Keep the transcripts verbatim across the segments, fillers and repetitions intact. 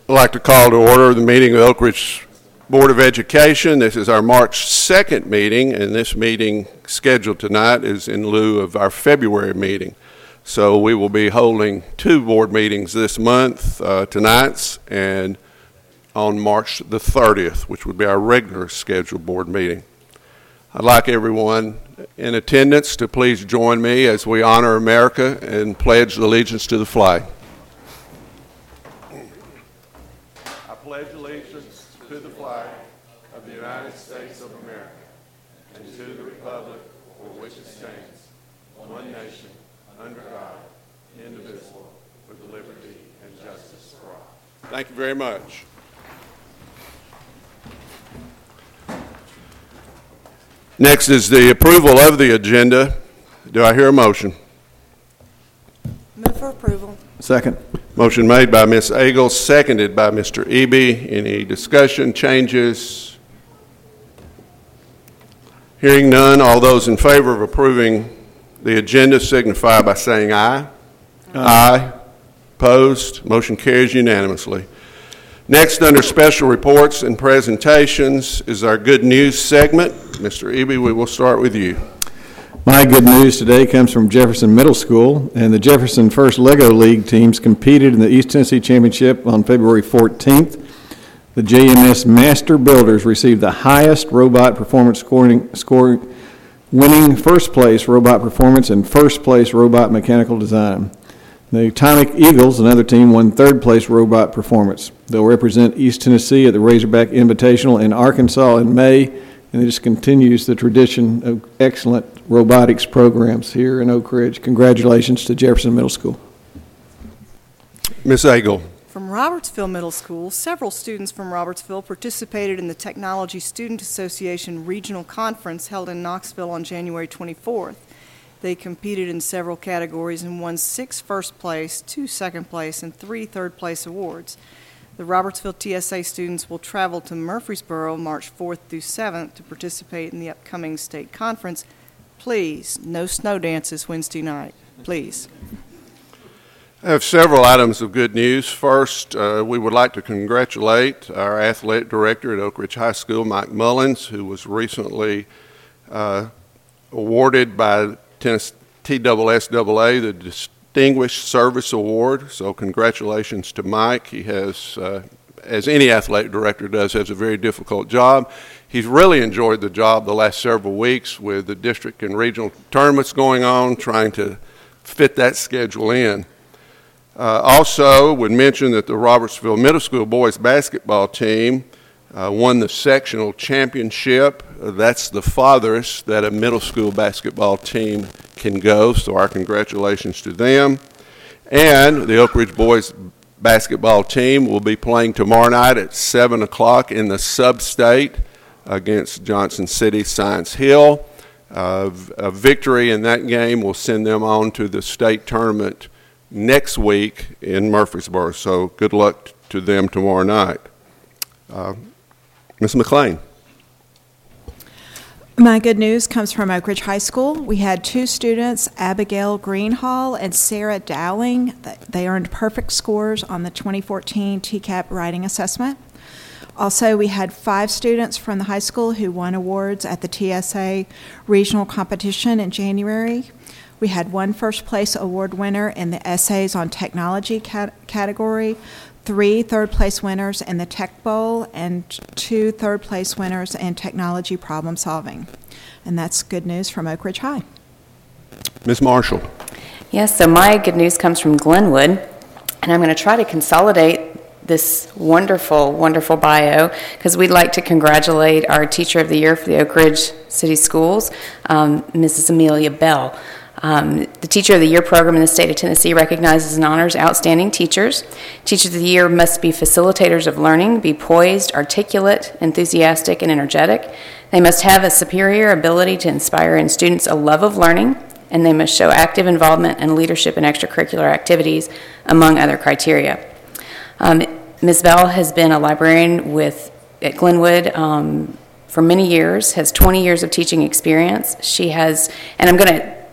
I'd like to call to order the meeting of the Oak Ridge Board of Education. This is our March second meeting, and this meeting scheduled tonight is in lieu of our February meeting. So we will be holding two board meetings this month, uh, tonight's and on March the thirtieth, which would be our regular scheduled board meeting. I'd like everyone in attendance to please join me as we honor America and pledge allegiance to the flag. I pledge allegiance to the flag of the United States of America and to the republic for which it stands, one nation, under God, indivisible, with liberty and justice for all. Thank you very much. Next is the approval of the agenda. Do I hear a motion? Move for approval. Second. Motion made by Miz Agel, seconded by Mister Eby. Any discussion, changes? Hearing none, all those in favor of approving the agenda signify by saying aye. Aye. Aye. Opposed? Motion carries unanimously. Next, under special reports and presentations, is our good news segment. Mister Eby, we will start with you. My good news today comes from Jefferson Middle School, and the Jefferson First Lego League teams competed in the East Tennessee Championship on February fourteenth. The J M S Master Builders received the highest robot performance scoring, scoring winning first place robot performance and first place robot mechanical design. The Atomic Eagles, another team, won third place robot performance. They'll represent East Tennessee at the Razorback Invitational in Arkansas in May, and it just continues the tradition of excellent robotics programs here in Oak Ridge. Congratulations to Jefferson Middle School. Miz Agel. From Robertsville Middle School, several students from Robertsville participated in the Technology Student Association Regional Conference held in Knoxville on January twenty-fourth. They competed in several categories and won six first place, two second place, and three third place awards. The Robertsville T S A students will travel to Murfreesboro March fourth through seventh to participate in the upcoming state conference. Please, no snow dances Wednesday night, please. I have several items of good news. First, uh, we would like to congratulate our athletic director at Oak Ridge High School, Mike Mullins, who was recently uh, awarded by T S S A A the Distinguished Service Award. So congratulations to Mike. He has, uh, as any athletic director does, has a very difficult job. He's really enjoyed the job the last several weeks with the district and regional tournaments going on, trying to fit that schedule in. Uh, also, would mention that the Robertsville Middle School boys basketball team uh, won the sectional championship. Uh, that's the farthest that a middle school basketball team can go, so our congratulations to them. And the Oak Ridge boys basketball team will be playing tomorrow night at seven o'clock in the sub-state against Johnson City Science Hill. Uh, a victory in that game will send them on to the state tournament next week in Murfreesboro, so good luck to them tomorrow night. Uh, Miz McLean. My good news comes from Oak Ridge High School. We had two students, Abigail Greenhall and Sarah Dowling. They earned perfect scores on the twenty fourteen T CAP writing assessment. Also, we had five students from the high school who won awards at the T S A regional competition in January. We had one first place award winner in the Essays on Technology cat- category, three third place winners in the Tech Bowl, and two third place winners in Technology Problem Solving. And that's good news from Oak Ridge High. Miz Marshall. Yes, so my good news comes from Glenwood, and I'm going to try to consolidate this wonderful, wonderful bio, because we'd like to congratulate our Teacher of the Year for the Oak Ridge City Schools, um, Missus Amelia Bell. Um, the Teacher of the Year program in the state of Tennessee recognizes and honors outstanding teachers. Teachers of the Year must be facilitators of learning, be poised, articulate, enthusiastic, and energetic. They must have a superior ability to inspire in students a love of learning, and they must show active involvement and leadership in extracurricular activities, among other criteria. Um, Miz Bell has been a librarian with at Glenwood um, for many years, has twenty years of teaching experience. She has, and I'm going to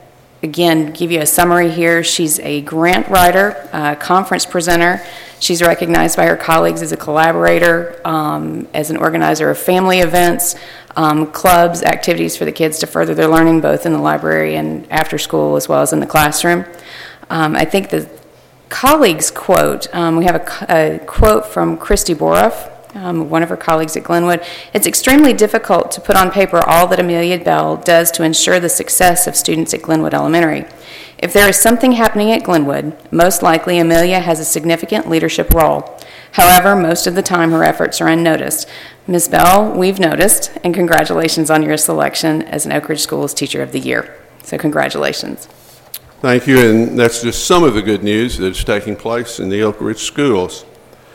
again, give you a summary here. She's a grant writer, uh, conference presenter. She's recognized by her colleagues as a collaborator, um, as an organizer of family events, um, clubs, activities for the kids to further their learning, both in the library and after school, as well as in the classroom. Um, I think the colleagues quote, um, we have a, a quote from Christy Boroff, um, one of her colleagues at Glenwood. It's extremely difficult to put on paper all that Amelia Bell does to ensure the success of students at Glenwood Elementary. If there is something happening at Glenwood, most likely Amelia has a significant leadership role. However, most of the time her efforts are unnoticed. Miz Bell, we've noticed, and congratulations on your selection as an Oak Ridge Schools Teacher of the Year. So congratulations. Thank you, and that's just some of the good news that is taking place in the Oak Ridge schools.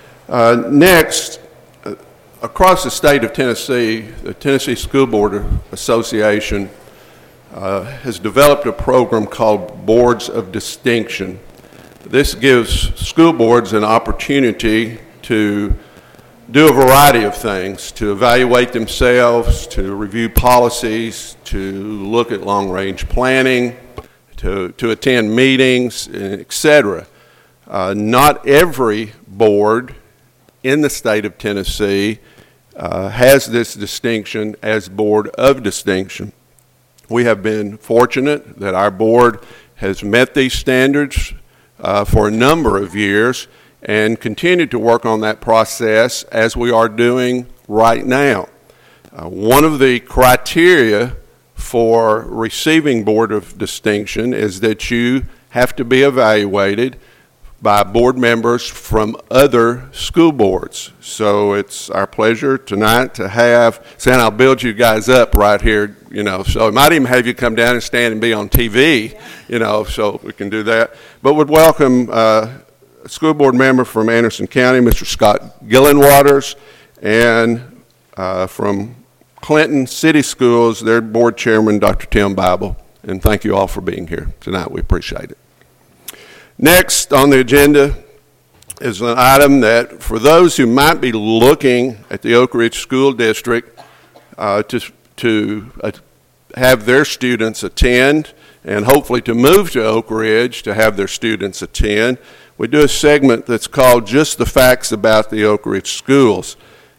Uh, next, uh, across the state of Tennessee, the Tennessee School Board Association uh, has developed a program called Boards of Distinction. This gives school boards an opportunity to do a variety of things, to evaluate themselves, to review policies, to look at long-range planning, to, to attend meetings, et cetera. Uh, not every board in the state of Tennessee uh, has this distinction as Board of Distinction. We have been fortunate that our board has met these standards uh, for a number of years and continued to work on that process as we are doing right now. Uh, one of the criteria for receiving Board of Distinction is that you have to be evaluated by board members from other school boards. So it's our pleasure tonight to have, saying I'll build you guys up right here, you know, so I might even have you come down and stand and be on T V, you know, so we can do that. But would welcome uh, a school board member from Anderson County, Mister Scott Gillenwaters, and uh, from Clinton City Schools, their board chairman, Doctor Tim Bible. And thank you all for being here tonight. We appreciate it. Next on the agenda is an item that, for those who might be looking at the Oak Ridge School District uh, to, to uh, have their students attend, and hopefully to move to Oak Ridge to have their students attend, we do a segment that's called Just the Facts About the Oak Ridge Schools.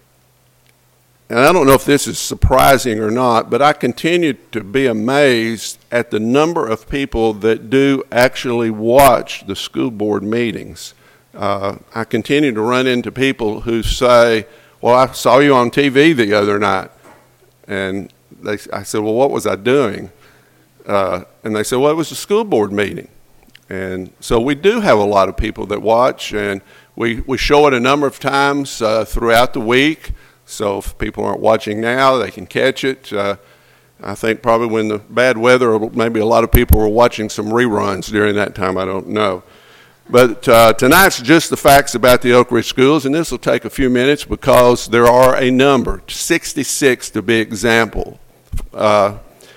And I don't know if this is surprising or not, but I continue to be amazed at the number of people that do actually watch the school board meetings. Uh, I continue to run into people who say, well, I saw you on T V the other night. And they, I said, well, what was I doing? Uh, and they said, well, it was a school board meeting. And so we do have a lot of people that watch, and we, we show it a number of times uh, throughout the week. So if people aren't watching now, they can catch it. Uh, I think probably when the bad weather, maybe a lot of people were watching some reruns during that time. I don't know. But uh, tonight's Just the Facts About the Oak Ridge Schools, and this will take a few minutes because there are a number, sixty-six to be example, uh,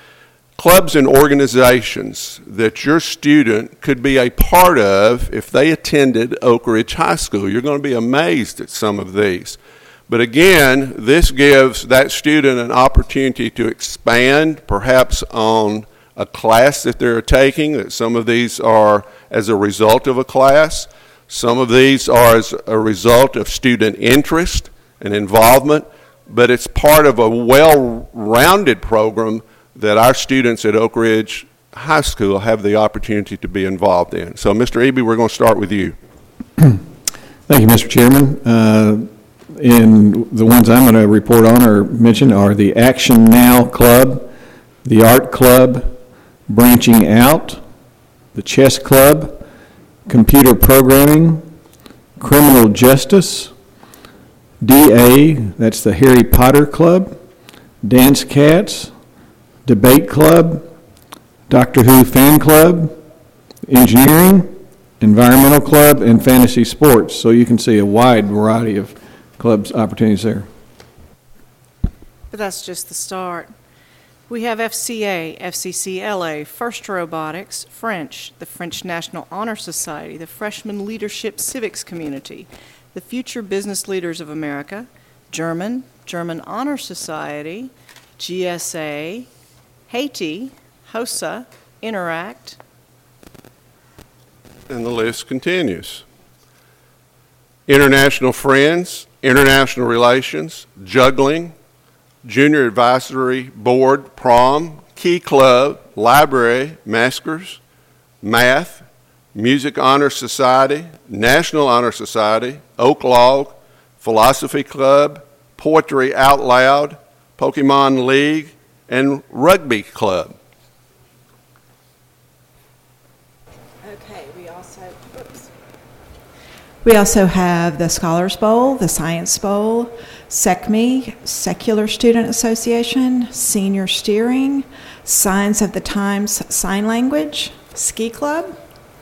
clubs and organizations that your student could be a part of if they attended Oak Ridge High School. You're going to be amazed at some of these. But again, this gives that student an opportunity to expand perhaps on a class that they're taking, that some of these are as a result of a class. Some of these are as a result of student interest and involvement, but it's part of a well-rounded program that our students at Oak Ridge High School have the opportunity to be involved in. So, Mister Eby, we're going to start with you. Thank you, Mister Chairman. Uh, And the ones I'm going to report on or mention are the Action Now Club, the Art Club, Branching Out, the Chess Club, Computer Programming, Criminal Justice, D A, that's the Harry Potter Club, Dance Cats, Debate Club, Doctor Who Fan Club, Engineering, Environmental Club, and Fantasy Sports. So you can see a wide variety of clubs opportunities there. But that's just the start. We have F C A, F C C L A, First Robotics, French, the French National Honor Society, the Freshman Leadership Civics Community, the Future Business Leaders of America, German, German Honor Society, G S A, Haiti, HOSA, Interact. And the list continues. International Friends, International Relations, Juggling, Junior Advisory Board, Prom, Key Club, Library, Maskers, Math, Music Honor Society, National Honor Society, Oak Log, Philosophy Club, Poetry Out Loud, Pokemon League, and Rugby Club. Okay, we also, oops. We also have the Scholars Bowl, the Science Bowl, SECME, Secular Student Association, Senior Steering, Signs of the Times Sign Language, Ski Club,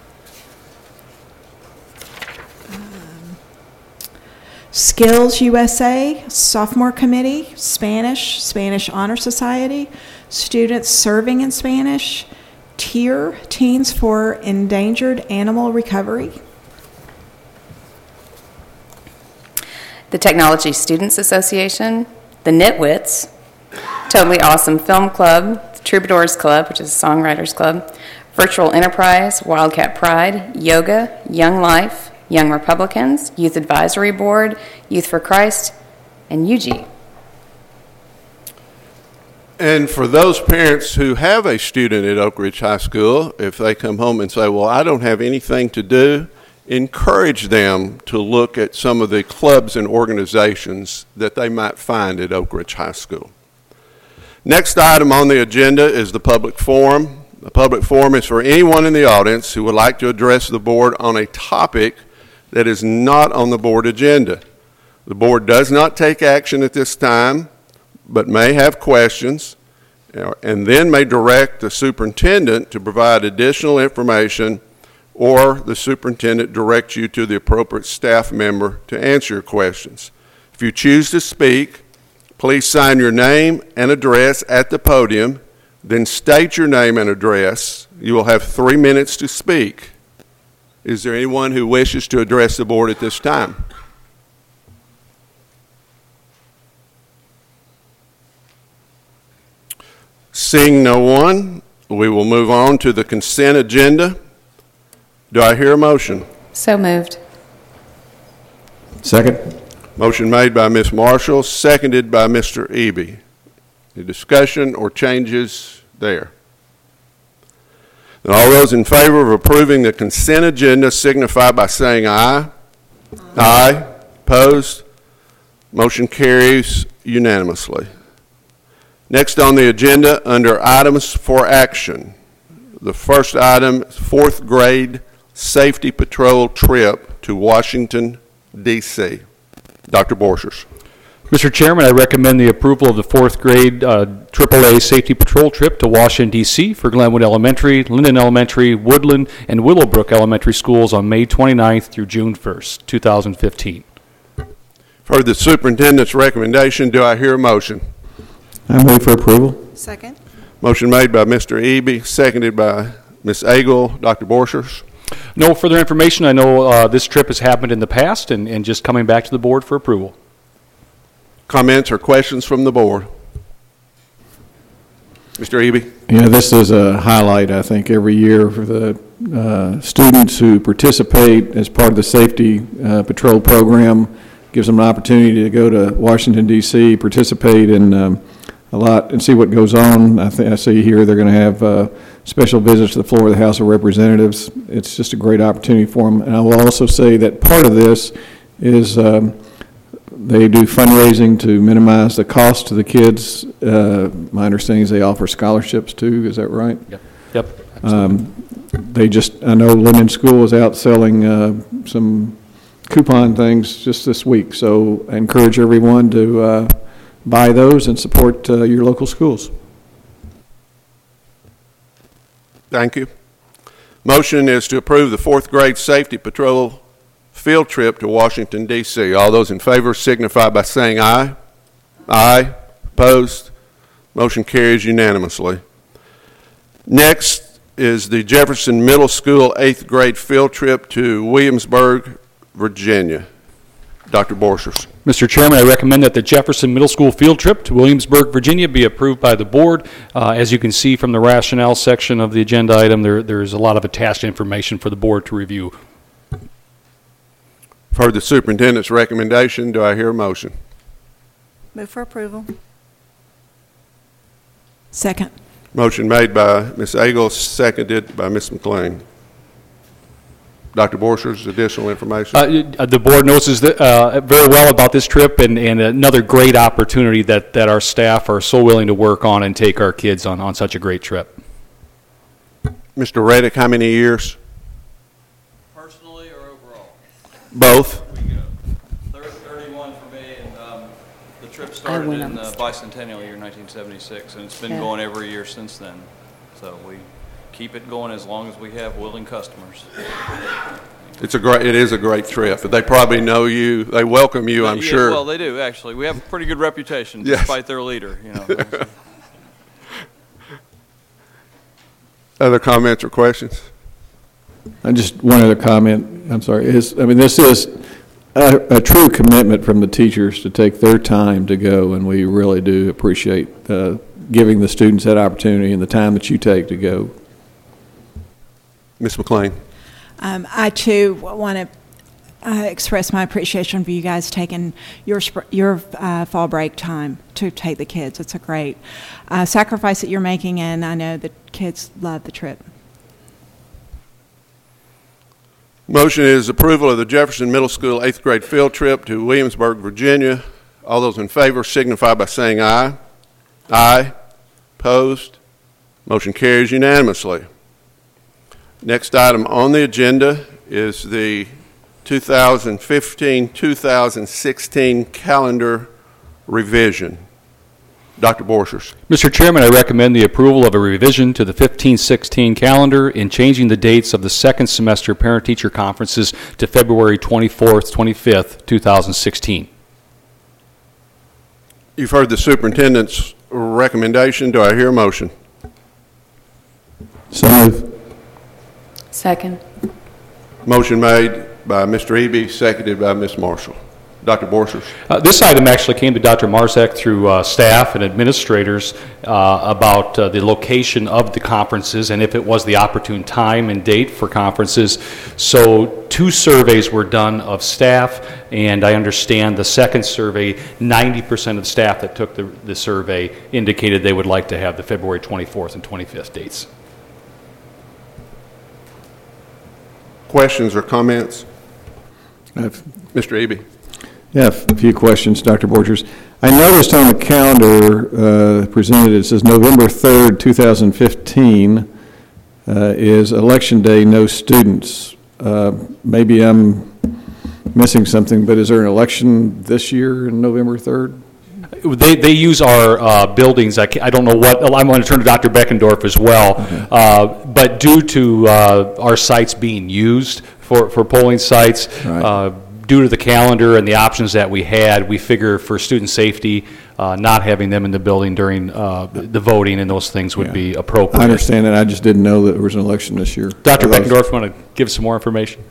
um, Skills U S A, Sophomore Committee, Spanish, Spanish Honor Society, Students Serving in Spanish, TIER, Teens for Endangered Animal Recovery. The Technology Students Association, the Nitwits, Totally Awesome Film Club, the Troubadours Club, which is a songwriters club, Virtual Enterprise, Wildcat Pride, Yoga, Young Life, Young Republicans, Youth Advisory Board, Youth for Christ, and U G. And for those parents who have a student at Oak Ridge High School, if they come home and say, well, I don't have anything to do, encourage them to look at some of the clubs and organizations that they might find at Oak Ridge High School. Next item on the agenda is the public forum. The public forum is for anyone in the audience who would like to address the board on a topic that is not on the board agenda. The board does not take action at this time, but may have questions, and then may direct the superintendent to provide additional information, or the superintendent directs you to the appropriate staff member to answer your questions. If you choose to speak, please sign your name and address at the podium, then state your name and address. You will have three minutes to speak. Is there anyone who wishes to address the board at this time? Seeing no one, we will move on to the consent agenda. Do I hear a motion? So moved. Second. Motion made by Miz Marshall, seconded by Mister Eby. Any discussion or changes there? And all those in favor of approving the consent agenda signify by saying aye. Aye. Aye. Opposed? Motion carries unanimously. Next on the agenda, under items for action, the first item, fourth grade safety patrol trip to Washington, D C Doctor Borchers. Mister Chairman, I recommend the approval of the fourth grade uh, triple A Safety Patrol trip to Washington, D C for Glenwood Elementary, Linden Elementary, Woodland, and Willowbrook Elementary Schools on May twenty-ninth through June first, two thousand fifteen. For the superintendent's recommendation, do I hear a motion? I move for approval. Second. Motion made by Mister Eby, seconded by Miz Agle. Doctor Borchers. No further information. I know uh, this trip has happened in the past and, and just coming back to the board for approval. Comments or questions from the board? Mister Eby. Yeah, this is a highlight, I think, every year for the uh, students who participate as part of the Safety uh, Patrol program. Gives them an opportunity to go to Washington, D C, participate in um, a lot and see what goes on. I think I see here they're going to have uh, special visits to the floor of the House of Representatives. It's just a great opportunity for them. And I will also say that part of this is um, they do fundraising to minimize the cost to the kids. Uh, my understanding is they offer scholarships too. Is that right? Yep. Yep. Um, they just, I know Linden School is out selling uh, some coupon things just this week. So I encourage everyone to uh, buy those and support uh, your local schools. Thank you. Motion is to approve the fourth grade safety patrol field trip to Washington, D C All those in favor signify by saying aye. Aye. Opposed? Motion carries unanimously. Next is the Jefferson Middle School eighth grade field trip to Williamsburg, Virginia. Doctor Borchers. Mister Chairman, I recommend that the Jefferson Middle School field trip to Williamsburg, Virginia be approved by the board. Uh, as you can see from the rationale section of the agenda item, there, there's a lot of attached information for the board to review. For the superintendent's recommendation, do I hear a motion? Move for approval. Second. Motion made by Miz Eagles, seconded by Miz McLean. Doctor Borchers, additional information? Uh, the board knows that, uh, very well about this trip, and, and another great opportunity that, that our staff are so willing to work on and take our kids on, on such a great trip. Mister Reddick, how many years? Personally or overall? Both. We go. thirty-one for me, and um, the trip started went in on the this. bicentennial year, nineteen seventy-six, and it's been Yeah. going every year since then. So we keep it going as long as we have willing customers. It's a great. It is a great trip. They probably know you. They welcome you, I'm Yeah, sure. Well, they do, actually. We have a pretty good reputation, Yes. despite their leader, you know. Other comments or questions? I just, one other comment, I'm sorry, is, I mean, this is a, a true commitment from the teachers to take their time to go, and we really do appreciate uh, giving the students that opportunity and the time that you take to go. Miz McLean. Um, I too want to uh, express my appreciation for you guys taking your sp- your uh, fall break time to take the kids. It's a great uh, sacrifice that you're making, and I know the kids love the trip. Motion is approval of the Jefferson Middle School eighth grade field trip to Williamsburg, Virginia. All those in favor signify by saying aye. Aye. Opposed? Motion carries unanimously. Next item on the agenda is the two thousand fifteen two thousand sixteen calendar revision. Doctor Borchers. Mister Chairman, I recommend the approval of a revision to the fifteen sixteen calendar in changing the dates of the second semester parent-teacher conferences to February twenty-fourth, twenty-fifth, two thousand sixteen. You've heard the superintendent's recommendation. Do I hear a motion? So moved. Second. Motion made by Mister Eby, seconded by Miz Marshall. Doctor Borchers. Uh, this item actually came to Doctor Marzek through uh, staff and administrators uh, about uh, the location of the conferences and if it was the opportune time and date for conferences. So two surveys were done of staff, and I understand the second survey, ninety percent of the staff that took the, the survey indicated they would like to have the February twenty-fourth and twenty-fifth dates. Questions or comments? I've- Mister Eby. Yeah, a few questions, Doctor Borchers. I noticed on the calendar uh, presented, it says November third, two thousand fifteen uh, is Election Day, no students. Uh, Maybe I'm missing something, but is there an election this year on November third? They, they use our uh, buildings. I, ca- I don't know what, I'm going to turn to Doctor Beckendorf as well. Okay. Uh, but due to uh, our sites being used for, for polling sites, Right. uh, due to the calendar and the options that we had, we figure for student safety, uh, not having them in the building during uh, the voting and those things would Yeah. be appropriate. I understand that, I just didn't know that there was an election this year. Doctor Otherwise- Beckendorf, want to give some more information?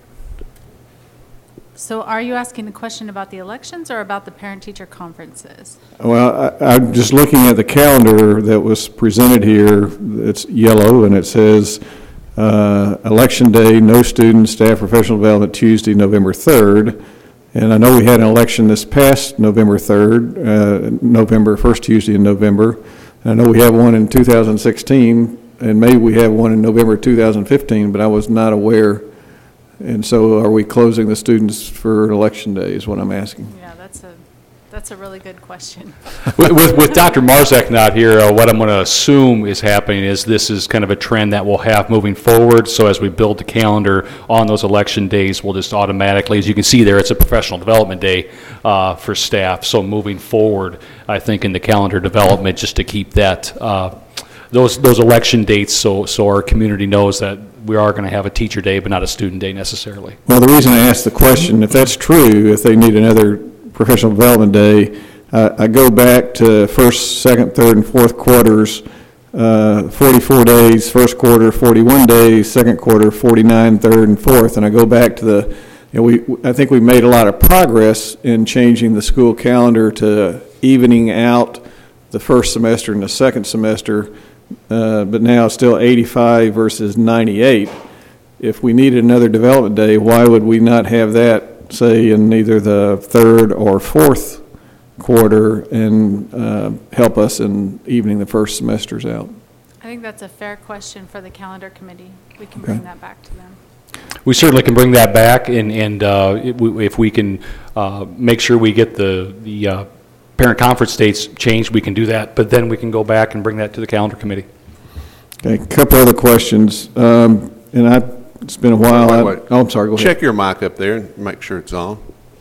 So are you asking the question about the elections or about the parent-teacher conferences? Well, I, I'm just looking at the calendar that was presented here. It's yellow, and it says, uh, Election Day, no students, staff professional development, Tuesday, November third. And I know we had an election this past November third, uh, November, first Tuesday in November. And I know we have one in two thousand sixteen, and maybe we have one in November two thousand fifteen, but I was not aware. And so are we closing the students for Election Day is what I'm asking. Yeah, that's a, that's a really good question. with, with, with Doctor Marzek not here, uh, what I'm going to assume is happening is this is kind of a trend that we'll have moving forward. So as we build the calendar on those election days, we'll just automatically, as you can see there, it's a professional development day uh, for staff. So moving forward, I think in the calendar development, just to keep that uh, those those election dates, so so our community knows that we are going to have a teacher day, but not a student day necessarily. Well, the reason I asked the question, if that's true, if they need another professional development day, uh, I go back to first, second, third, and fourth quarters, uh, forty-four days, first quarter, forty-one days, second quarter, forty-nine, third, and fourth, and I go back to the you know, we, I think we made a lot of progress in changing the school calendar to evening out the first semester and the second semester, uh, but now it's still eighty-five versus ninety-eight. If we needed another development day, why would we not have that, say, in either the third or fourth quarter and uh, help us in evening the first semesters out? I think that's a fair question for the calendar committee. We can bring that back to them. We certainly can bring that back, and, and uh, if we- if we can uh, make sure we get the, the uh, parent conference dates changed, we can do that, but then we can go back and bring that to the calendar committee. Okay, a couple other questions. Um, and I, it's been a while. Wait, I- wait. Oh, I'm sorry, go ahead. Check your mic up there and make sure it's on.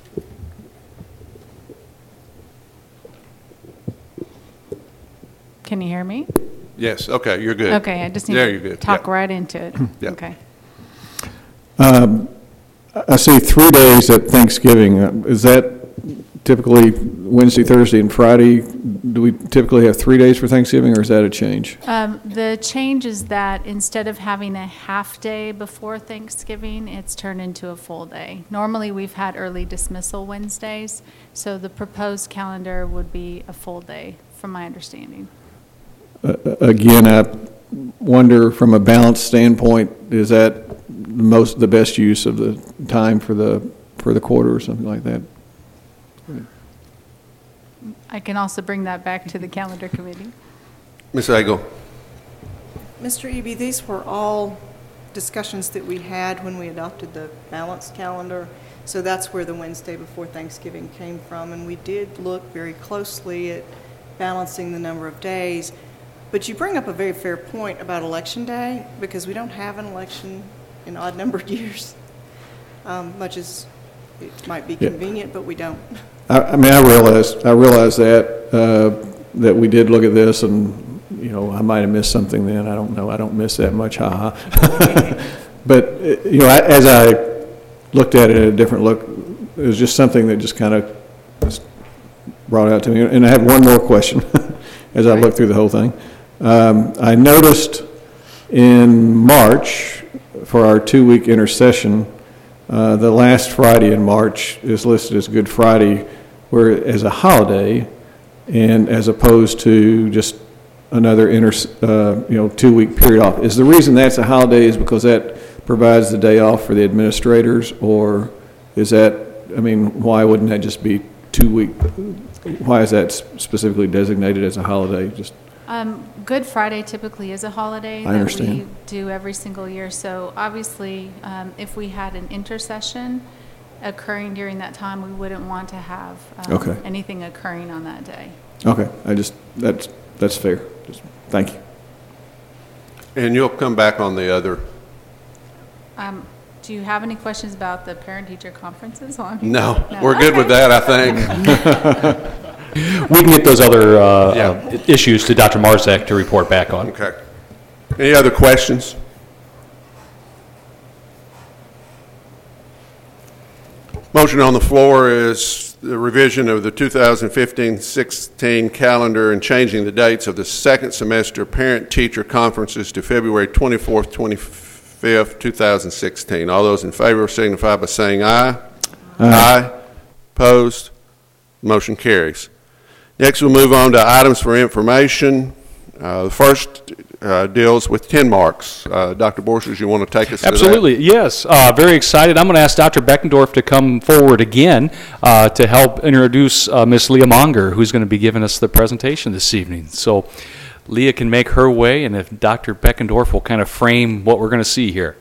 Can you hear me? Yes, okay, you're good. Okay, I just need There, you're to good. talk Yeah. right into it. Yeah. Okay. Um, I see three days at Thanksgiving. Uh, Is that typically Wednesday, Thursday, and Friday? Do we typically have three days for Thanksgiving, or is that a change? Um, The change is that instead of having a half day before Thanksgiving, it's turned into a full day. Normally, we've had early dismissal Wednesdays, so the proposed calendar would be a full day, from my understanding. Uh, Again, I wonder from a balance standpoint, is that the most, the best use of the time for the, for the quarter or something like that? I can also bring that back to the calendar committee. Miz Agel? Mister Eby, these were all discussions that we had when we adopted the balanced calendar, so that's where the Wednesday before Thanksgiving came from, and we did look very closely at balancing the number of days. But you bring up a very fair point about Election Day, because we don't have an election in odd-numbered years, um, much as it might be Yeah. convenient, but we don't. I, I mean, I realize, I realize that, uh, that we did look at this and, you know, I might have missed something then. I don't know. I don't miss that much, haha. But, uh, you know, I- as I looked at it at a different look, it was just something that just kind of was brought out to me. And I have one more question as I looked through the whole thing. Um, I noticed in March, for our two-week intercession, Uh, the last Friday in March is listed as Good Friday, where as a holiday, and as opposed to just another inter, uh, you know, two-week period off. Is the reason that's a holiday is because that provides the day off for the administrators, or is that, I mean, why wouldn't that just be two-week? Why is that specifically designated as a holiday? Just Um, Good Friday typically is a holiday I that we understand. do every single year. So obviously, um, if we had an intercession occurring during that time, we wouldn't want to have um, Okay. anything occurring on that day. okay. I just that's that's fair. Just, thank you. And you'll come back on the other. Um, Do you have any questions about the parent-teacher conferences? Well, I mean- No, we're good with Okay. that, I think. We can get those other uh, Yeah. uh, issues to Doctor Marzak to report back on. Okay. Any other questions? Motion on the floor is the revision of the two thousand fifteen sixteen calendar and changing the dates of the second semester parent-teacher conferences to February twenty-fourth, twenty-fifth, two thousand sixteen. All those in favor signify by saying aye. Aye. Opposed? Motion carries. Next, we'll move on to items for information. Uh, The first uh, deals with ten marks. Uh, Doctor Borchers, you want to take us to that? Absolutely, yes. Uh, very excited. I'm going to ask Doctor Beckendorf to come forward again uh, to help introduce uh, Miss Leah Monger, who's going to be giving us the presentation this evening. So Leah can make her way, and if Doctor Beckendorf will kind of frame what we're going to see here.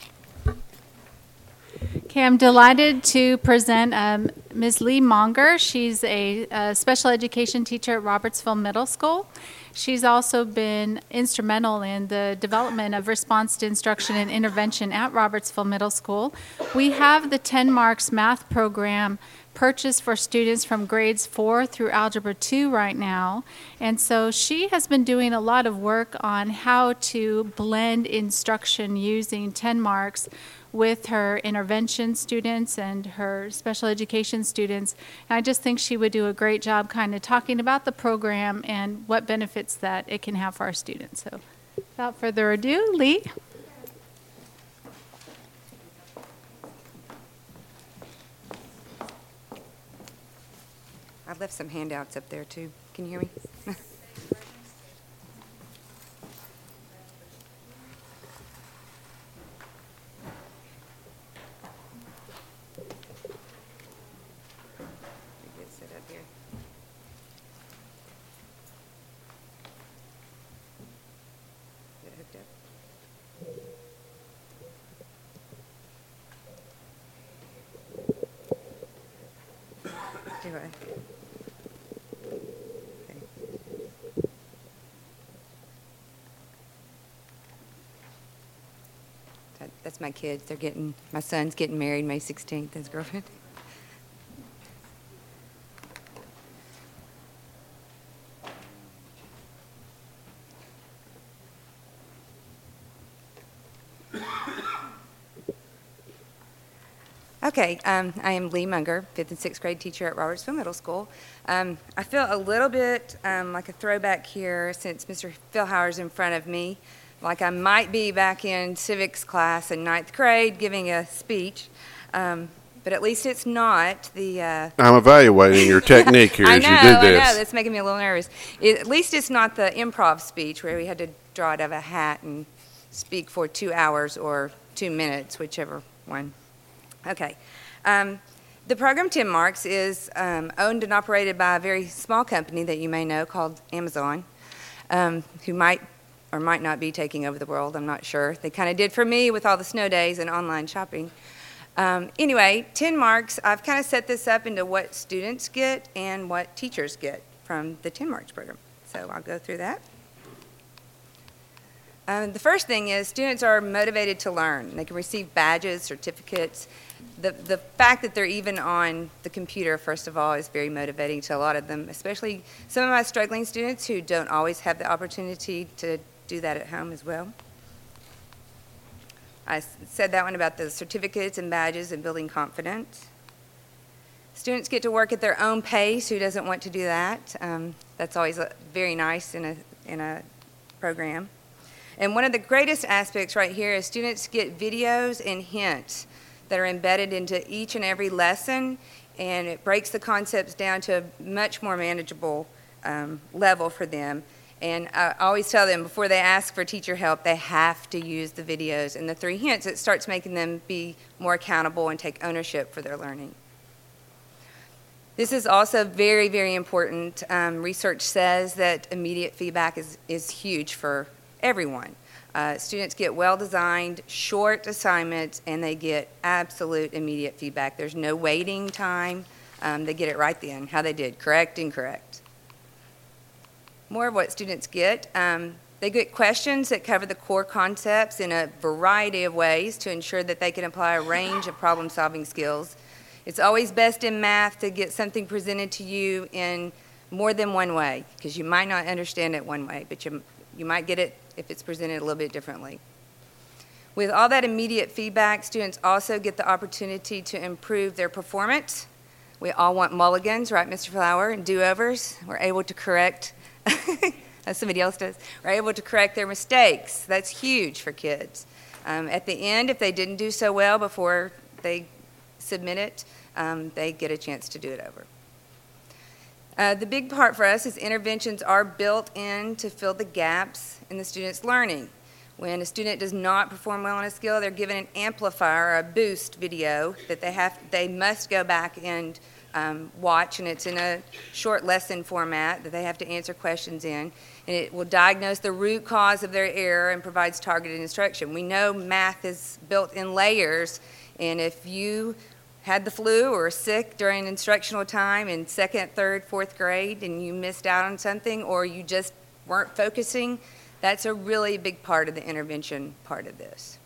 Okay, I'm delighted to present um, Miz Lee Monger. She's a, uh special education teacher at Robertsville Middle School. She's also been instrumental in the development of response to instruction and intervention at Robertsville Middle School. We have the ten marks math program purchased for students from grades four through Algebra two right now. And so she has been doing a lot of work on how to blend instruction using ten marks with her intervention students and her special education students. And I just think she would do a great job kind of talking about the program and what benefits that it can have for our students. So without further ado, Lee. I left some handouts up there too. Can you hear me? Get set up here. Is it hooked up? Do I? Okay. That, that's my kids. They're getting, my son's getting married May sixteenth, his girlfriend. Okay, um, I am Lee Munger, fifth and sixth grade teacher at Robertsville Middle School. Um, I feel a little bit um, like a throwback here since Mister Philhauer's in front of me, like I might be back in civics class in ninth grade giving a speech, um, but at least it's not the... Uh, I'm evaluating your technique here I as know, you do this. I know, that's making me a little nervous. It, at least it's not the improv speech where we had to draw it out of a hat and speak for two hours or two minutes, whichever one. Okay. Um, the program Ten Marks is um, owned and operated by a very small company that you may know called Amazon, um, who might or might not be taking over the world. I'm not sure. They kind of did for me with all the snow days and online shopping. Um, anyway, Ten Marks, I've kind of set this up into what students get and what teachers get from the Ten Marks program. So I'll go through that. Um, the first thing is students are motivated to learn. They can receive badges, certificates. The, the fact that they're even on the computer, first of all, is very motivating to a lot of them, especially some of my struggling students who don't always have the opportunity to do that at home as well. I said that one about the certificates and badges and building confidence. Students get to work at their own pace. Who doesn't want to do that? Um, that's always a, very nice in a, in a program. And one of the greatest aspects right here is students get videos and hints that are embedded into each and every lesson, and it breaks the concepts down to a much more manageable um, level for them. And I always tell them before they ask for teacher help, they have to use the videos and the three hints. It starts making them be more accountable and take ownership for their learning. This is also very, very important. Um, research says that immediate feedback is, is huge for everyone. Uh, students get well-designed, short assignments, and they get absolute immediate feedback. There's no waiting time. Um, they get it right then, how they did, correct, incorrect. More of what students get. Um, they get questions that cover the core concepts in a variety of ways to ensure that they can apply a range of problem-solving skills. It's always best in math to get something presented to you in more than one way, because you might not understand it one way, but you, you might get it if it's presented a little bit differently. With all that immediate feedback, students also get the opportunity to improve their performance. We all want mulligans, right, Mister Flower, and do-overs. We're able to correct, as somebody else does, we're able to correct their mistakes. That's huge for kids. Um, at the end, if they didn't do so well before they submit it, um, they get a chance to do it over. Uh, the big part for us is interventions are built in to fill the gaps in the student's learning. When a student does not perform well on a skill, they're given an amplifier or a boost video that they have, they must go back and um, watch, and it's in a short lesson format that they have to answer questions in, and it will diagnose the root cause of their error and provides targeted instruction. We know math is built in layers, and if you had the flu or sick during instructional time in second, third, fourth grade and you missed out on something, or you just weren't focusing, that's a really big part of the intervention part of this.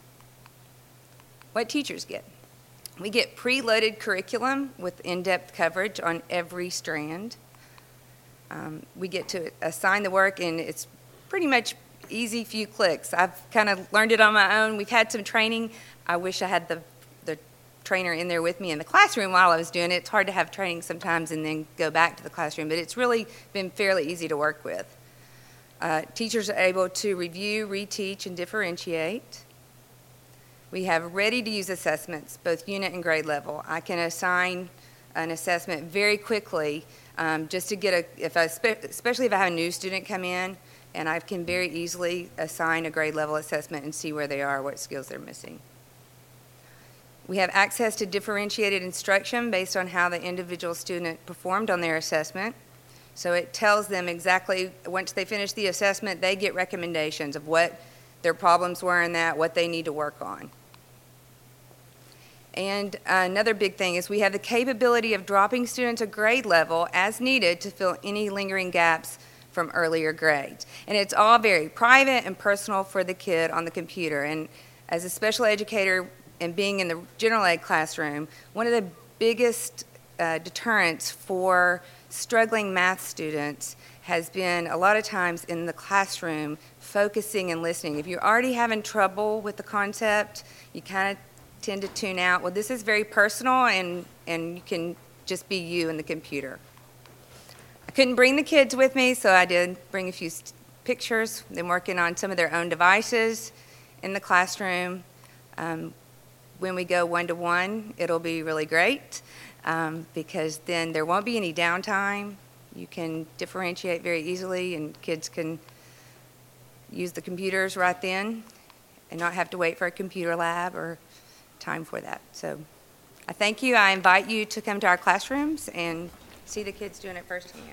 What teachers get? We get preloaded curriculum with in-depth coverage on every strand. Um, we get to assign the work, and it's pretty much easy few clicks. I've kind of learned it on my own. We've had some training. I wish I had the trainer in there with me in the classroom while I was doing it. It's hard to have training sometimes and then go back to the classroom, but it's really been fairly easy to work with. Uh, teachers are able to review, reteach, and differentiate. We have ready-to-use assessments, both unit and grade level. I can assign an assessment very quickly, um, just to get a, if I, especially if I have a new student come in, and I can very easily assign a grade level assessment and see where they are, what skills they're missing. We have access to differentiated instruction based on how the individual student performed on their assessment. So it tells them exactly, once they finish the assessment, they get recommendations of what their problems were in that, what they need to work on. And another big thing is we have the capability of dropping students a grade level as needed to fill any lingering gaps from earlier grades. And it's all very private and personal for the kid on the computer. And as a special educator and being in the general ed classroom, one of the biggest uh, deterrents for struggling math students has been a lot of times in the classroom focusing and listening. If you're already having trouble with the concept, you kind of tend to tune out. Well, this is very personal, and, and you can just be you and the computer. I couldn't bring the kids with me, so I did bring a few pictures. Them working on some of their own devices in the classroom. Um, when we go one-to-one, it'll be really great, um, because then there won't be any downtime. You can differentiate very easily, and kids can use the computers right then and not have to wait for a computer lab or time for that. So I thank you. I invite you to come to our classrooms and see the kids doing it firsthand.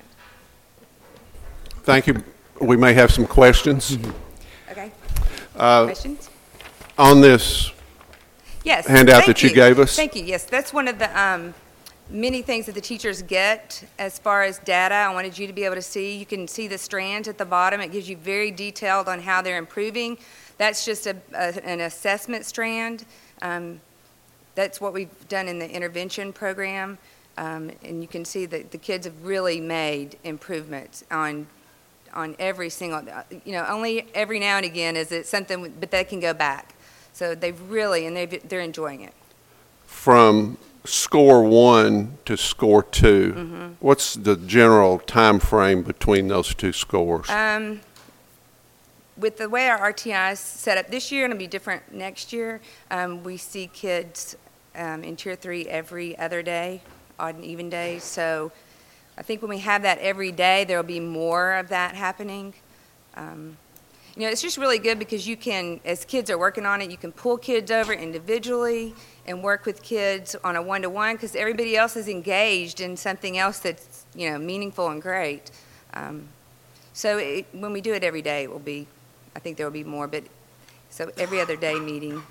Thank you. We may have some questions. Okay. Uh, Questions? On this Yes. handout thank that you gave us? Thank you. Yes, that's one of the um, many things that the teachers get as far as data. I wanted you to be able to see. You can see the strands at the bottom. It gives you very detailed on how they're improving. That's just a, a, an assessment strand. Um, that's what we've done in the intervention program. Um, and you can see that the kids have really made improvements on on every single, you know, only every now and again is it something, but they can go back. So they've really, and they've, they're enjoying it. From score one to score two, Mm-hmm. what's the general time frame between those two scores? Um, with the way our R T I is set up this year, and it'll be different next year, um, we see kids um, in tier three every other day, odd and even days. So I think when we have that every day, there'll be more of that happening. Um, you know, it's just really good because you can, as kids are working on it, you can pull kids over individually and work with kids on a one-to-one because everybody else is engaged in something else that's, you know, meaningful and great. Um, so it, when we do it every day, it will be, I think there will be more, but so every other day meeting.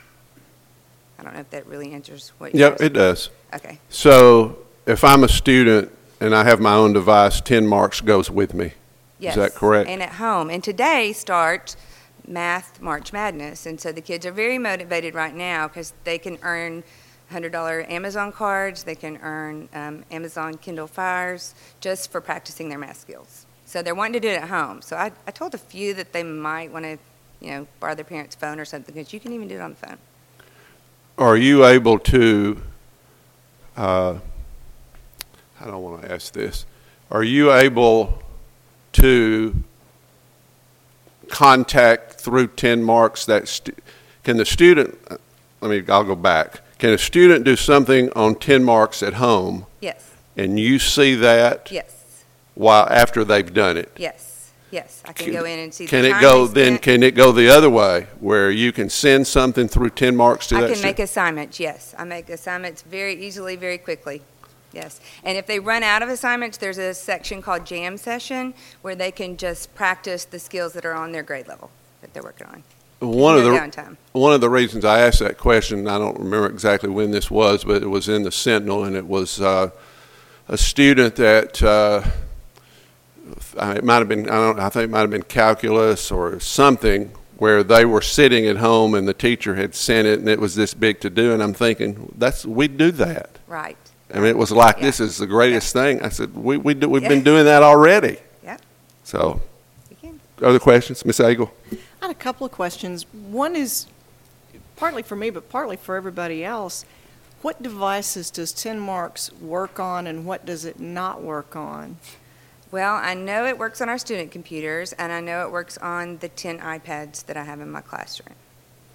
I don't know if that really answers what you're Yep, it does. Okay. So if I'm a student and I have my own device, ten marks goes with me. Yes. Is that correct? And at home. And today starts Math March Madness. And so the kids are very motivated right now because they can earn one hundred dollar Amazon cards. They can earn um, Amazon Kindle Fires just for practicing their math skills. So they're wanting to do it at home. So I, I told a few that they might want to, you know, borrow their parents' phone or something because you can even do it on the phone. Are you able to, uh, I don't want to ask this, are you able to contact through ten marks that, stu- can the student, let me, I'll go back. Can a student do something on ten marks at home Yes. and you see that Yes. while, after they've done it? Yes. Yes. I can go in and see the Can time it go, they then, spent. can it go the other way, where you can send something through ten marks to that I can student? make assignments, yes. I make assignments very easily, very quickly, yes. And if they run out of assignments, there's a section called Jam Session where they can just practice the skills that are on their grade level that they're working on. One of No the downtime. one of the reasons I asked that question, I don't remember exactly when this was, but it was in the Sentinel, and it was uh, a student that uh, it might have been, I don't, I think it might have been calculus or something, where they were sitting at home and the teacher had sent it, and it was this big to do, and I'm thinking, that's we do that. Right. I mean, it was like, Yeah. this is the greatest thing. I said, we we do, we've Yeah. been doing that already. Yep. So, You can. other questions, Miz Agle? I had a couple of questions. One is partly for me, but partly for everybody else. What devices does ten marks work on and what does it not work on? Well, I know it works on our student computers, and I know it works on the ten iPads that I have in my classroom.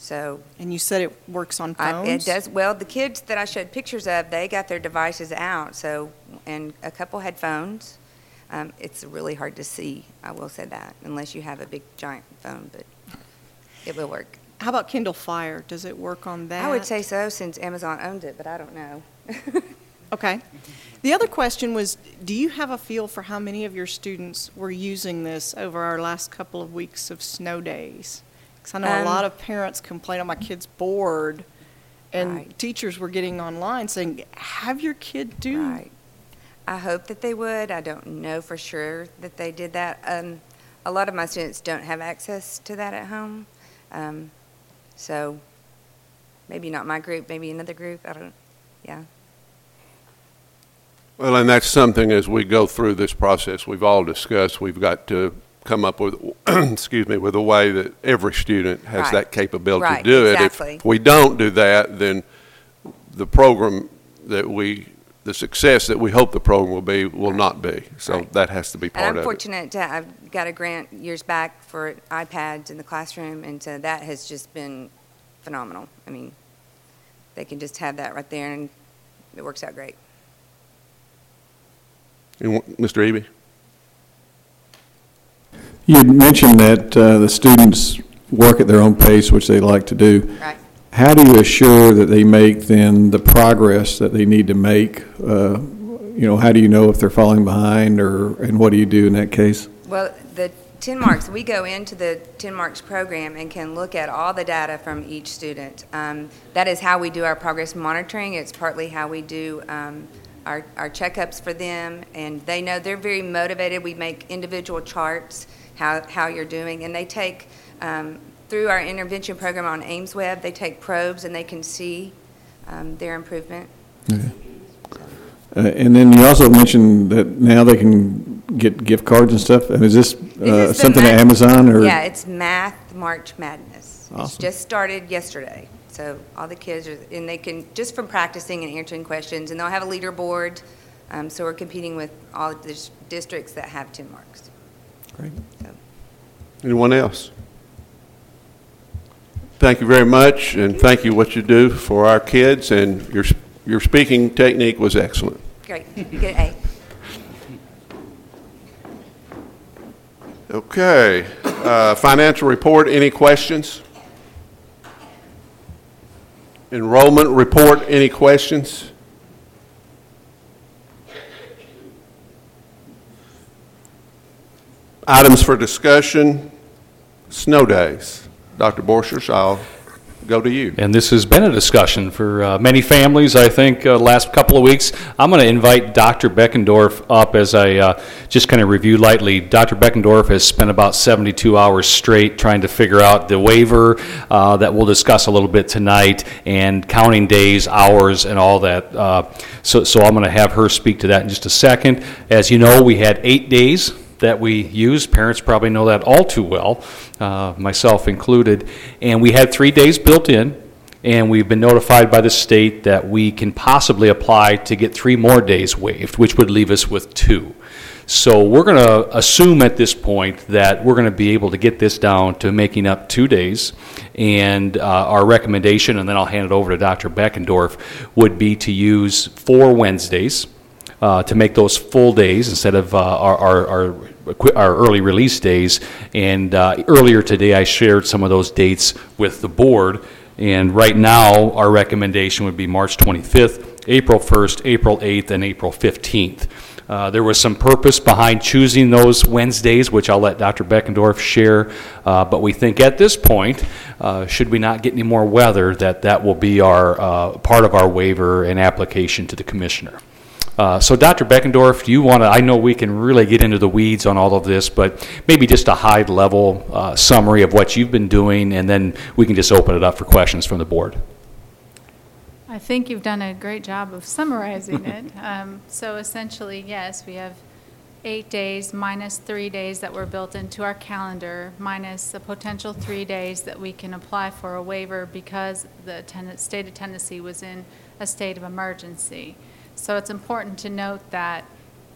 So And you said it works on I, phones? it does. Well, the kids that I showed pictures of, they got their devices out. So, and a couple had phones. Um, it's really hard to see. I will say that, unless you have a big giant phone, but it will work. How about Kindle Fire? Does it work on that? I would say so, since Amazon owns it, but I don't know. Okay. The other question was, do you have a feel for how many of your students were using this over our last couple of weeks of snow days? Because I know Um, a lot of parents complain, oh, my kid's bored, and Right. teachers were getting online saying, have your kid do. Right. I hope that they would. I don't know for sure that they did that. Um, a lot of my students don't have access to that at home. Um, so maybe not my group, maybe another group. I don't, yeah. Well, and that's something as we go through this process, we've all discussed, we've got to come up with, excuse me, with a way that every student has Right. that capability to Right, do exactly. it. If we don't do that, then the program that we, the success that we hope the program will be, will not be. So Right. that has to be part And I'm of it. fortunate to, I've got a grant years back for iPads in the classroom, and so that has just been phenomenal. I mean, they can just have that right there, and it works out great. You want- Mister Eby? You had mentioned that uh, the students work at their own pace, which they like to do. Right. How do you assure that they make then the progress that they need to make? Uh, You know, how do you know if they're falling behind, or, and what do you do in that case? Well, the ten marks, we go into the ten marks program and can look at all the data from each student. Um, that is how we do our progress monitoring. It's partly how we do um, our, our checkups for them, and they know they're very motivated. We make individual charts, how, how you're doing, and they take, um, through our intervention program on AimsWeb, they take probes and they can see um, their improvement. Okay. Uh, And then you also mentioned that now they can get gift cards and stuff. I mean, Is this This uh, is the something at Math- Amazon, or? Yeah, it's Math March Madness. It's Awesome. just started yesterday. So all the kids are, and they can, just from practicing and answering questions, and they'll have a leaderboard. Um, so we're competing with all the dis- districts that have ten marks. Great. So. Anyone else? Thank you very much, and thank you what you do for our kids, and your, your speaking technique was excellent. Great, you get an A. Okay, uh, financial report, any questions? Enrollment report, any questions? Items for discussion, snow days. Doctor Borchers, I'll go to you. And this has been a discussion for uh, many families, I think, uh, last couple of weeks. I'm going to invite Doctor Beckendorf up as I uh, just kind of review lightly. Doctor Beckendorf has spent about seventy-two hours straight trying to figure out the waiver uh, that we'll discuss a little bit tonight, and counting days, hours, and all that. Uh, so, so I'm going to have her speak to that in just a second. As you know, we had eight days that we use. Parents probably know that all too well, uh, myself included. And we had three days built in, and we've been notified by the state that we can possibly apply to get three more days waived, which would leave us with two. So we're going to assume at this point that we're going to be able to get this down to making up two days. And uh, our recommendation, and then I'll hand it over to Doctor Beckendorf, would be to use four Wednesdays Uh, to make those full days instead of uh, our, our, our, our early release days. And uh, earlier today, I shared some of those dates with the board. And right now, our recommendation would be March twenty-fifth, April first, April eighth, and April fifteenth. Uh, there was some purpose behind choosing those Wednesdays, which I'll let Doctor Beckendorf share. Uh, but we think at this point, uh, should we not get any more weather, that that will be our uh, part of our waiver and application to the commissioner. Uh, so, Doctor Beckendorf, do you want to, I know we can really get into the weeds on all of this, but maybe just a high-level uh, summary of what you've been doing, and then we can just open it up for questions from the board. I think you've done a great job of summarizing it. Um, so essentially, yes, we have eight days minus three days that were built into our calendar, minus a potential three days that we can apply for a waiver because the ten- state of Tennessee was in a state of emergency. So it's important to note that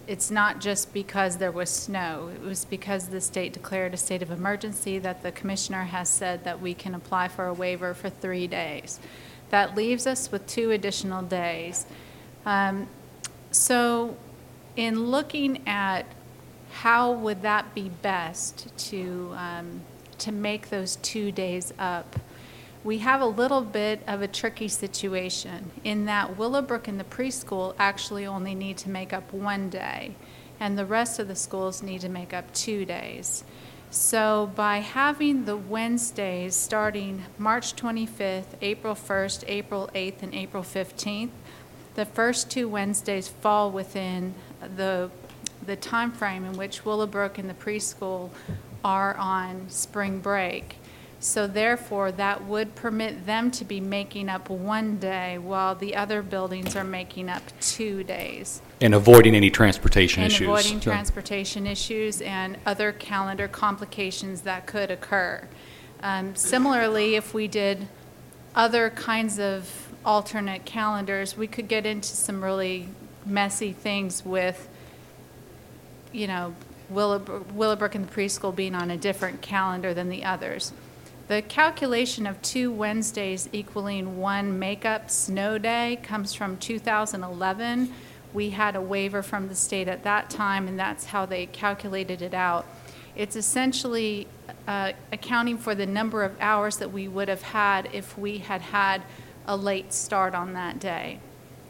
it's not just because there was snow. It was because the state declared a state of emergency that the commissioner has said that we can apply for a waiver for three days. That leaves us with two additional days. Um, so in looking at how would that be best to, um, to make those two days up, we have a little bit of a tricky situation in that Willowbrook and the preschool actually only need to make up one day, and the rest of the schools need to make up two days. So by having the Wednesdays starting March twenty-fifth, April first, April eighth, and April fifteenth, the first two Wednesdays fall within the, the time frame in which Willowbrook and the preschool are on spring break. So therefore, that would permit them to be making up one day while the other buildings are making up two days. And avoiding any transportation and issues. And avoiding so. transportation issues and other calendar complications that could occur. Um, similarly, if we did other kinds of alternate calendars, we could get into some really messy things with, you know, Willowbrook, Willowbrook and the preschool being on a different calendar than the others. The calculation of two Wednesdays equaling one makeup snow day comes from two thousand eleven. We had a waiver from the state at that time, and that's how they calculated it out. It's essentially uh, accounting for the number of hours that we would have had if we had had a late start on that day.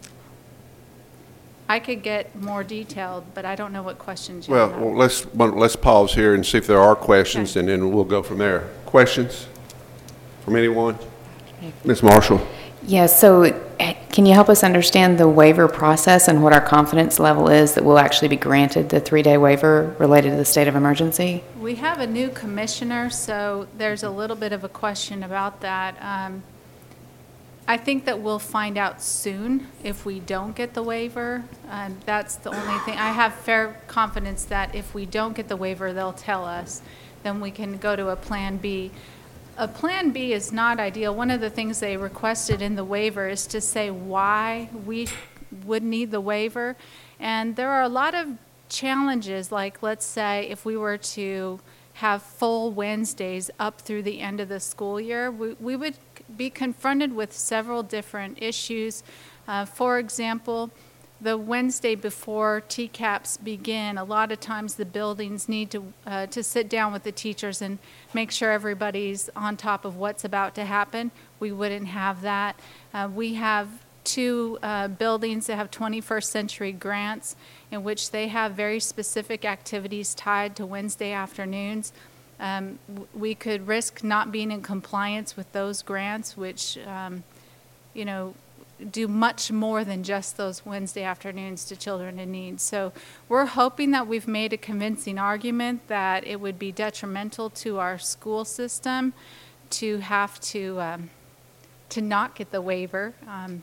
I could get more detailed, but I don't know what questions you Well, have. well, let's, well, let's pause here and see if there are questions, Okay. and then we'll go from there. Questions from anyone? Miz Marshall? Yeah, so eh, can you help us understand the waiver process and what our confidence level is that we'll actually be granted the three-day waiver related to the state of emergency? We have a new commissioner, so there's a little bit of a question about that. Um, I think that we'll find out soon if we don't get the waiver. Um, that's the only thing. I have fair confidence that if we don't get the waiver, they'll tell us. Then we can go to a Plan B. A Plan B is not ideal. One of the things they requested in the waiver is to say why we would need the waiver. And there are a lot of challenges, like let's say if we were to have full Wednesdays up through the end of the school year, we, we would be confronted with several different issues. Uh, for example, the Wednesday before T CAPs begin, a lot of times the buildings need to uh, to sit down with the teachers and make sure everybody's on top of what's about to happen. We wouldn't have that. Uh, we have two uh, buildings that have twenty-first century grants in which they have very specific activities tied to Wednesday afternoons. Um, w- we could risk not being in compliance with those grants, which, um, you know, do much more than just those Wednesday afternoons to children in need. So we're hoping that we've made a convincing argument that it would be detrimental to our school system to have to um, to not get the waiver. Um,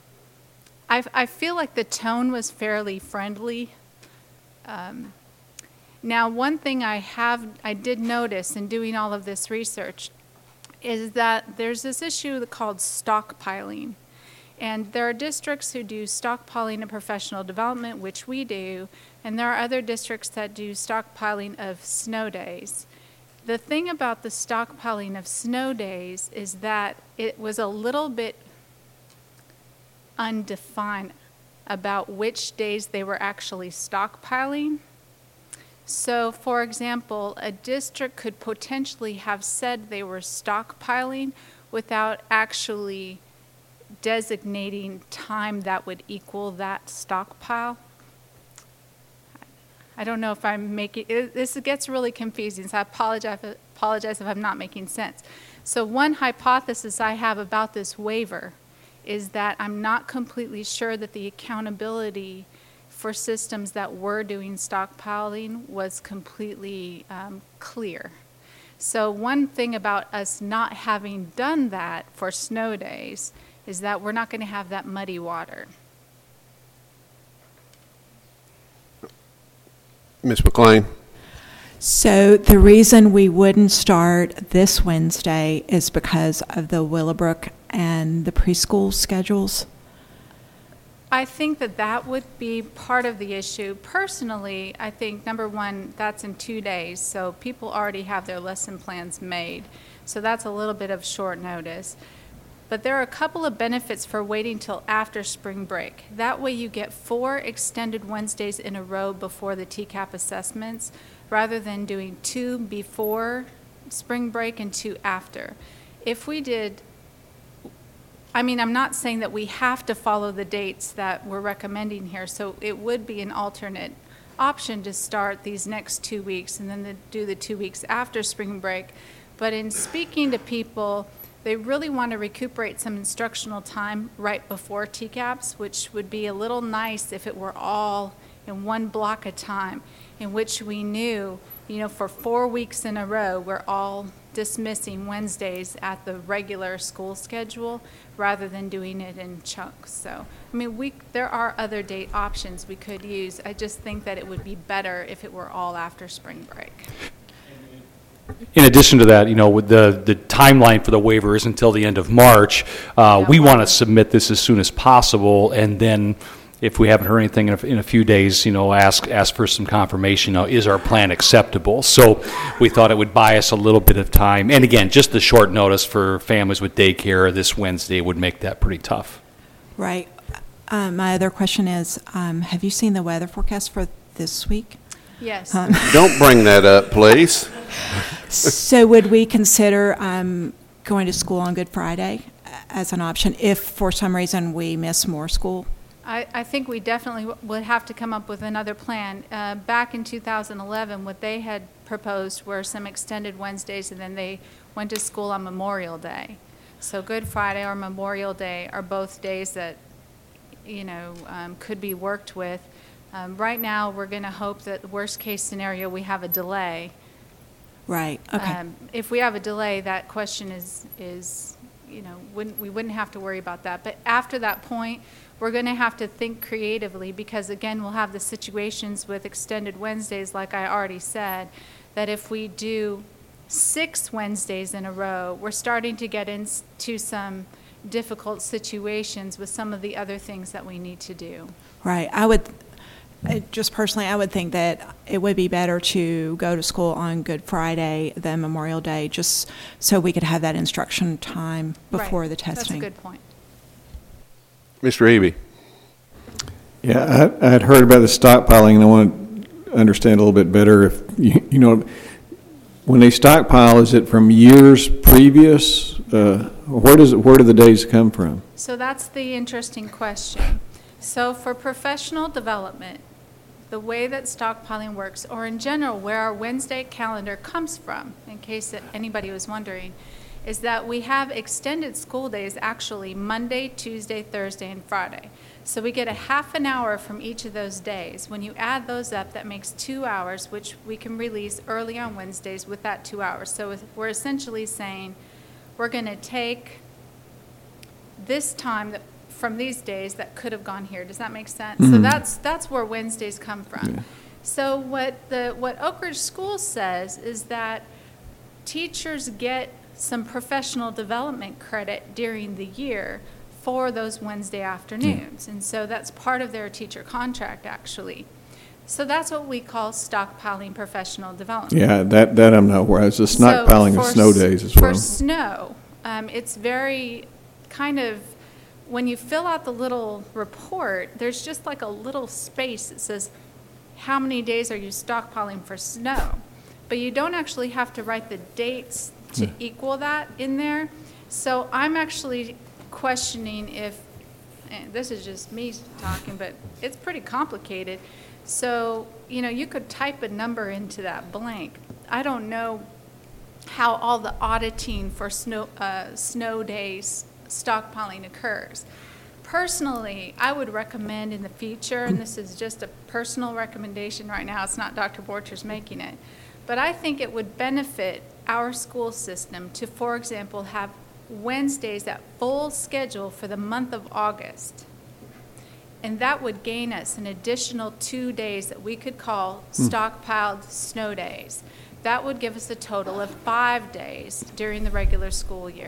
I, I feel like the tone was fairly friendly. Um, now, one thing I have I did notice in doing all of this research is that there's this issue called stockpiling. And there are districts who do stockpiling of professional development, which we do, and there are other districts that do stockpiling of snow days. The thing about the stockpiling of snow days is that it was a little bit undefined about which days they were actually stockpiling. So, for example, a district could potentially have said they were stockpiling without actually designating time that would equal that stockpile. I don't know if I'm making, it, this gets really confusing, so I apologize, apologize if I'm not making sense. So one hypothesis I have about this waiver is that I'm not completely sure that the accountability for systems that were doing stockpiling was completely um, clear. So one thing about us not having done that for snow days is that we're not going to have that muddy water. Miz McLean? So the reason we wouldn't start this Wednesday is because of the Willowbrook and the preschool schedules? I think that that would be part of the issue. Personally, I think, number one, that's in two days, so people already have their lesson plans made. So that's a little bit of short notice. But there are a couple of benefits for waiting till after spring break. That way you get four extended Wednesdays in a row before the T CAP assessments, rather than doing two before spring break and two after. If we did, I mean, I'm not saying that we have to follow the dates that we're recommending here, so it would be an alternate option to start these next two weeks and then to do the two weeks after spring break. But in speaking to people, they really want to recuperate some instructional time right before T CAPS, which would be a little nice if it were all in one block of time, in which we knew, you know, for four weeks in a row, we're all dismissing Wednesdays at the regular school schedule rather than doing it in chunks. So, I mean, we there are other date options we could use. I just think that it would be better if it were all after spring break. In addition to that, you know, with the, the timeline for the waiver is until the end of March. Uh, we want to submit this as soon as possible, and then if we haven't heard anything in a, in a few days, you know, ask ask for some confirmation. You know, is our plan acceptable? So we thought it would buy us a little bit of time. And again, just the short notice for families with daycare this Wednesday would make that pretty tough. Right. Um, my other question is, um, have you seen the weather forecast for this week? Yes. Um, Don't bring that up, please. So would we consider um, going to school on Good Friday as an option if for some reason we miss more school? I, I think we definitely w- would have to come up with another plan. Uh, back in two thousand eleven, what they had proposed were some extended Wednesdays, and then they went to school on Memorial Day. So Good Friday or Memorial Day are both days that, you know, um, could be worked with. Um, right now, we're going to hope that the worst case scenario, we have a delay. Right. Okay. Um, if we have a delay, that question is, is, you know, wouldn't, we wouldn't have to worry about that. But after that point, we're going to have to think creatively because, again, we'll have the situations with extended Wednesdays, like I already said, that if we do six Wednesdays in a row, we're starting to get into some difficult situations with some of the other things that we need to do. Right. I would, uh, just personally, I would think that it would be better to go to school on Good Friday than Memorial Day, just so we could have that instruction time before Right. the testing. That's a good point. Mister Eby. Yeah, I, I'd heard about the stockpiling, and I want to understand a little bit better. If you, you know, when they stockpile, is it from years previous? Uh, where does it, where do the days come from? So that's the interesting question. So for professional development, the way that stockpiling works, or in general where our Wednesday calendar comes from, in case that anybody was wondering, is that we have extended school days actually Monday, Tuesday, Thursday, and Friday. So we get a half an hour from each of those days. When you add those up, that makes two hours, which we can release early on Wednesdays with that two hours. So we're essentially saying we're going to take this time that from these days that could have gone here. Does that make sense? Mm-hmm. So that's that's where Wednesdays come from. Yeah. So what the what Oak Ridge Schools says is that teachers get some professional development credit during the year for those Wednesday afternoons. Mm. And so that's part of their teacher contract, actually. So that's what we call stockpiling professional development. Yeah, that, that I'm not aware of. It's the stockpiling so of snow s- days as well. For snow, um, it's very kind of, when you fill out the little report, there's just like a little space that says, how many days are you stockpiling for snow? But you don't actually have to write the dates to yeah. equal that in there. So I'm actually questioning if, and this is just me talking, but it's pretty complicated. So, you know, you could type a number into that blank. I don't know how all the auditing for snow, uh, snow days stockpiling occurs. Personally, I would recommend in the future, and this is just a personal recommendation right now, it's not Doctor Borchers making it, but I think it would benefit our school system to, for example, have Wednesdays at full schedule for the month of August. And that would gain us an additional two days that we could call stockpiled snow days. That would give us a total of five days during the regular school year.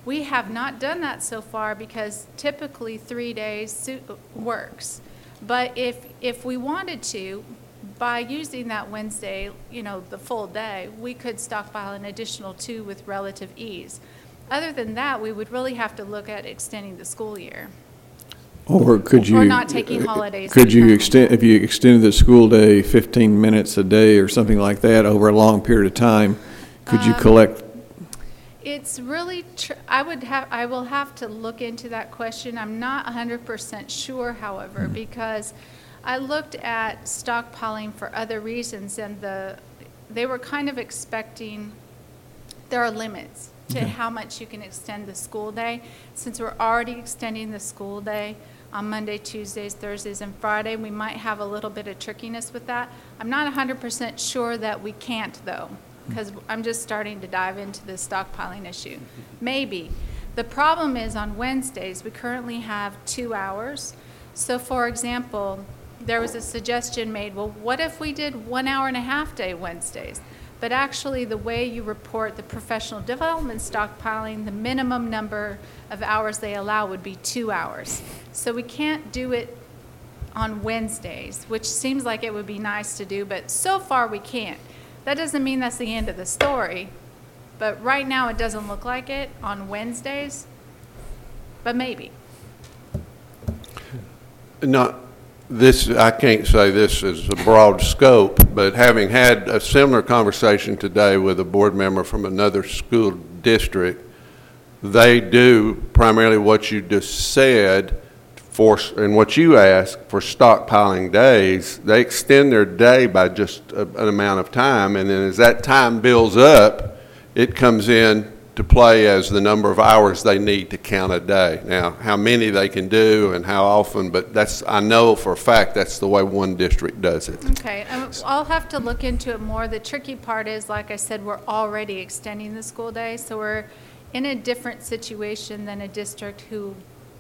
We have not done that so far because typically three days su- works. But if, if we wanted to, by using that Wednesday, you know, the full day, we could stockpile an additional two with relative ease. Other than that, we would really have to look at extending the school year. Or could you? Or not taking holidays. Could you anytime. extend, if you extended the school day fifteen minutes a day or something like that over a long period of time, could you Um, collect? It's really, tr- I would have, I will have to look into that question. I'm not one hundred percent sure, however, because I looked at stockpiling for other reasons, and the, they were kind of expecting, there are limits to how much you can extend the school day. Since we're already extending the school day on Monday, Tuesdays, Thursdays, and Friday, we might have a little bit of trickiness with that. I'm not one hundred percent sure that we can't, though, because I'm just starting to dive into this stockpiling issue. Maybe. The problem is on Wednesdays, we currently have two hours. So for example, there was a suggestion made, well, what if we did one hour and a half day Wednesdays? But actually, the way you report the professional development stockpiling, the minimum number of hours they allow would be two hours. So we can't do it on Wednesdays, which seems like it would be nice to do, but so far we can't. That doesn't mean that's the end of the story, but right now it doesn't look like it on Wednesdays, but maybe. Not this, I can't say this is a broad scope, but having had a similar conversation today with a board member from another school district, they do primarily what you just said for, and what you asked for stockpiling days. They extend their day by just a, an amount of time, and then as that time builds up, it comes in to play as the number of hours they need to count a day. Now, how many they can do and how often, but that's, I know for a fact that's the way one district does it. Okay, um, I'll have to look into it more. The tricky part is, like I said, we're already extending the school day, so we're in a different situation than a district who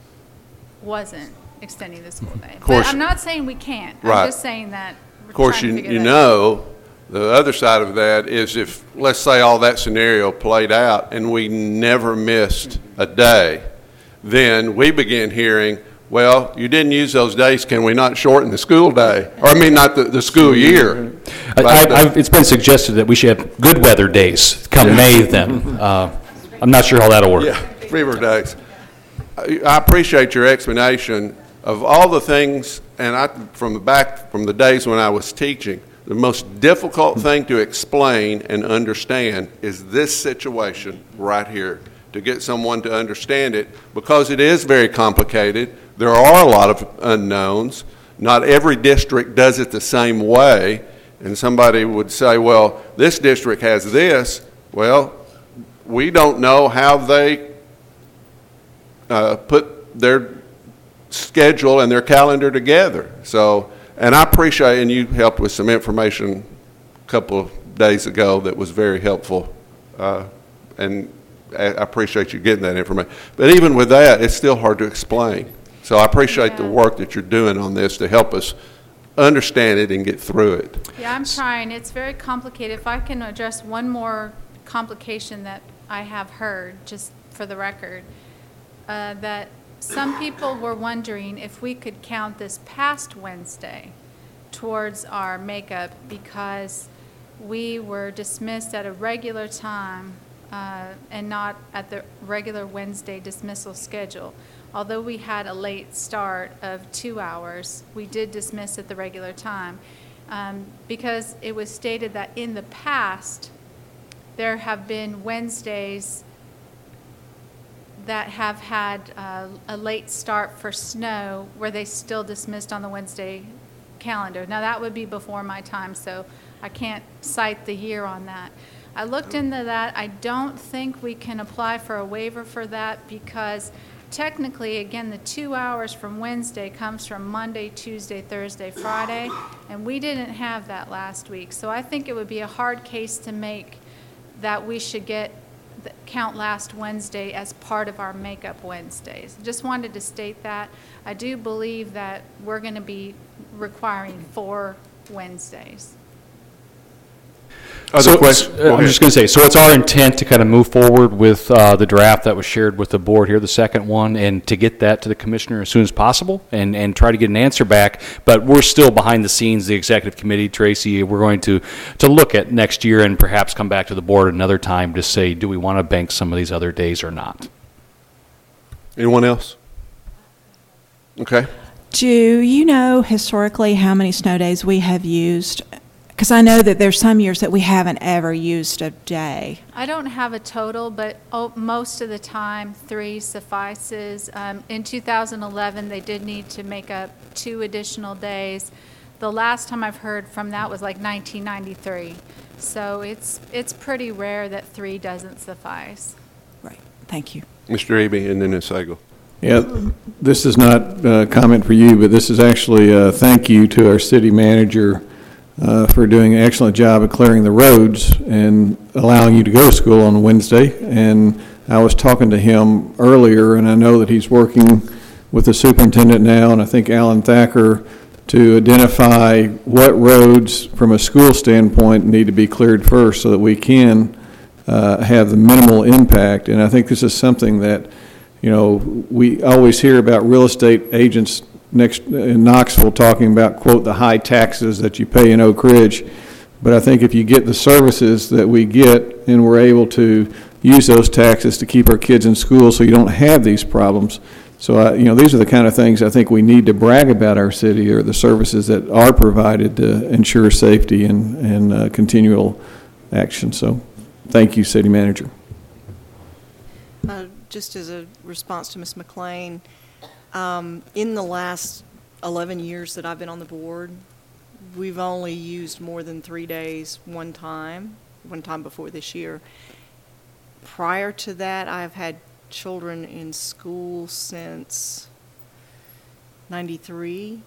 wasn't extending the school day. course- But I'm not saying we can't. Right. I'm just saying that we're Of course, trying you, to figure you that know, the other side of that is if, let's say all that scenario played out and we never missed a day, then we begin hearing, well, you didn't use those days, can we not shorten the school day? Or I mean, not the, the school year. I, But, I, uh, I've, it's been suggested that we should have good weather days come May then. Uh, I'm not sure how that'll work. Yeah, fever days. I I appreciate your explanation of all the things, and I, from the back, from the days when I was teaching, the most difficult thing to explain and understand is this situation right here, to get someone to understand it, because it is very complicated. There are a lot of unknowns. Not every district does it the same way, and somebody would say, well, this district has this. Well, we don't know how they uh, put their schedule and their calendar together. So, and I appreciate, and you helped with some information a couple of days ago that was very helpful, uh, and I appreciate you getting that information. But even with that, it's still hard to explain. So I appreciate the Yeah. work that you're doing on this to help us understand it and get through it. Yeah, I'm trying. It's very complicated. If I can address one more complication that I have heard, just for the record, uh, that some people were wondering if we could count this past Wednesday towards our makeup because we were dismissed at a regular time uh, and not at the regular Wednesday dismissal schedule. Although we had a late start of two hours, we did dismiss at the regular time um, because it was stated that in the past there have been Wednesdays that have had uh, a late start for snow where they still dismissed on the Wednesday calendar. Now that would be before my time, so I can't cite the year on that. I looked into that. I don't think we can apply for a waiver for that because technically, again, the two hours from Wednesday comes from Monday, Tuesday, Thursday, Friday, and we didn't have that last week. So I think it would be a hard case to make that we should get the count last Wednesday as part of our makeup Wednesdays. Just wanted to state that. I do believe that we're going to be requiring four Wednesdays. Other So, questions? uh, Go I'm ahead. just going to say, so it's our intent to kind of move forward with uh, the draft that was shared with the board here, the second one, and to get that to the commissioner as soon as possible and, and try to get an answer back. But we're still behind the scenes, the executive committee, Tracy, we're going to, to look at next year and perhaps come back to the board another time to say, do we want to bank some of these other days or not? Anyone else? Okay. Do you know historically how many snow days we have used? Because I know that there's some years that we haven't ever used a day. I don't have a total, but oh, most of the time, three suffices. Um, in two thousand eleven, they did need to make up two additional days. The last time I've heard from that was like nineteen ninety-three. So it's it's pretty rare that three doesn't suffice. Right. Thank you. Mister Eby and then Miz Sagal. Yeah, this is not a comment for you, but this is actually a thank you to our city manager uh, for doing an excellent job of clearing the roads and allowing you to go to school on Wednesday. And I was talking to him earlier, and I know that he's working with the superintendent now, and I think Alan Thacker, to identify what roads from a school standpoint need to be cleared first so that we can uh, have the minimal impact. And I think this is something that, you know, we always hear about real estate agents next in Knoxville talking about, quote, the high taxes that you pay in Oak Ridge. But I think if you get the services that we get and we're able to use those taxes to keep our kids in school so you don't have these problems. So, I, you know, these are the kind of things I think we need to brag about our city, or the services that are provided to ensure safety and, and uh, continual action. So thank you, City Manager. Uh, Just as a response to Miz McLean, um, in the last eleven years that I've been on the board, we've only used more than three days one time, one time before this year. Prior to that, I've had children in school since ninety-three,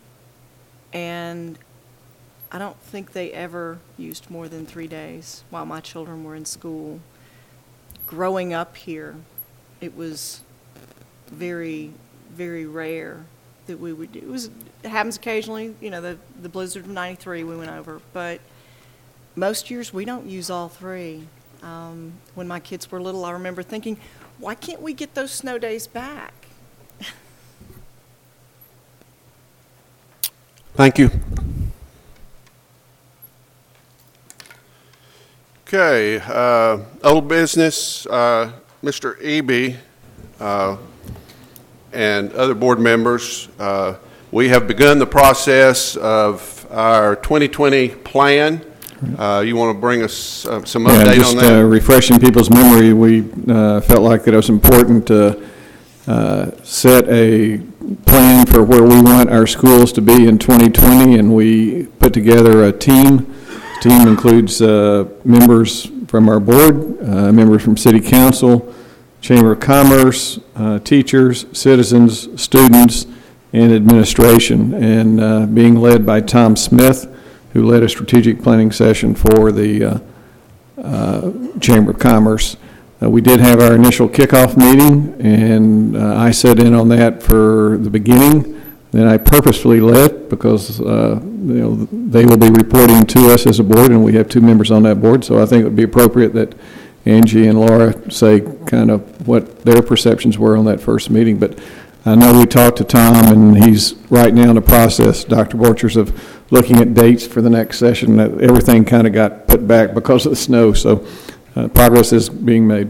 and I don't think they ever used more than three days while my children were in school. Growing up here, it was very, very rare that we would do. It was, it happens occasionally, you know, the, the blizzard of ninety-three we went over, but most years we don't use all three. Um, when my kids were little, I remember thinking, why can't we get those snow days back? Thank you. Okay, uh, old business, uh, Mister Eby uh, and other board members, uh, we have begun the process of our twenty twenty plan. Uh, you want to bring us uh, some Yeah, update just on that? uh, refreshing people's memory, we uh, felt like that it was important to uh, set a plan for where we want our schools to be in twenty twenty, and we put together a team. The team includes uh, members from our board, uh, members from City Council, Chamber of Commerce, uh, teachers, citizens, students, and administration, and uh, being led by Tom Smith, who led a strategic planning session for the uh, uh, Chamber of Commerce. Uh, we did have our initial kickoff meeting, and uh, I sat in on that for the beginning. Then I purposefully left because uh, you know, they will be reporting to us as a board, and we have two members on that board, so I think it would be appropriate that Angie and Laura say kind of what their perceptions were on that first meeting. But I know we talked to Tom, and he's right now in the process, Doctor Borchers, of looking at dates for the next session. Everything kind of got put back because of the snow, so uh, progress is being made.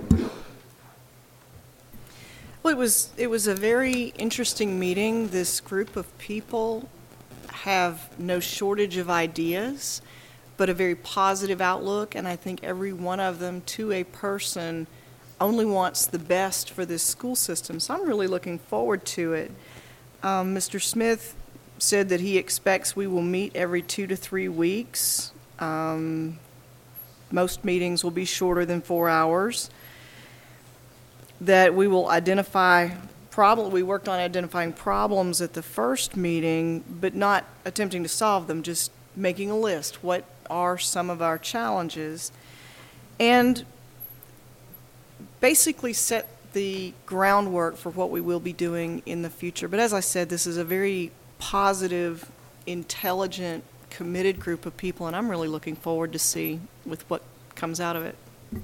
Well, it was, it was a very interesting meeting. This group of people have no shortage of ideas, but a very positive outlook, and I think every one of them, to a person, only wants the best for this school system. So I'm really looking forward to it. Um, Mister Smith said that he expects we will meet every two to three weeks. Um, most meetings will be shorter than four hours. That we will identify problem. We worked on identifying problems at the first meeting, but not attempting to solve them, just making a list. What are some of our challenges? And basically set the groundwork for what we will be doing in the future. But as I said, this is a very positive, intelligent, committed group of people, and I'm really looking forward to see with what comes out of it.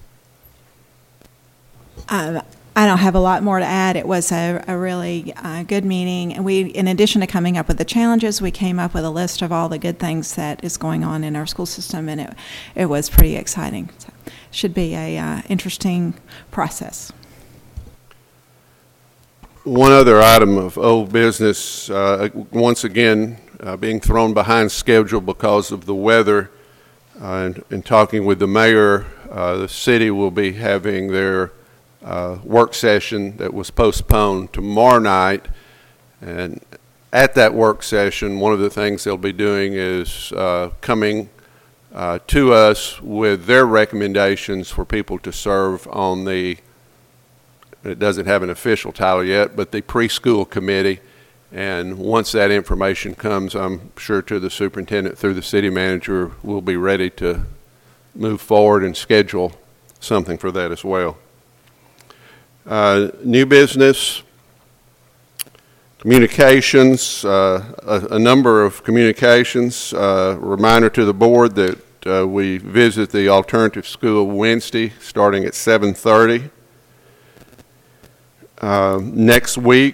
Um, I don't have a lot more to add. It was a, a really uh, good meeting, and we, in addition to coming up with the challenges, we came up with a list of all the good things that is going on in our school system, and it it was pretty exciting. So, should be a uh, interesting process. One other item of old business, uh, once again, uh, being thrown behind schedule because of the weather. Uh, and, and talking with the mayor, uh, the city will be having their uh, work session that was postponed tomorrow night. And at that work session, one of the things they'll be doing is uh, coming uh, to us with their recommendations for people to serve on the, it doesn't have an official title yet, but the preschool committee. And once that information comes, I'm sure to the superintendent through the city manager, we'll be ready to move forward and schedule something for that as well. Uh, new business, communications, uh, a, a number of communications. Uh, reminder to the board that uh, we visit the alternative school Wednesday starting at seven thirty. Uh, next week,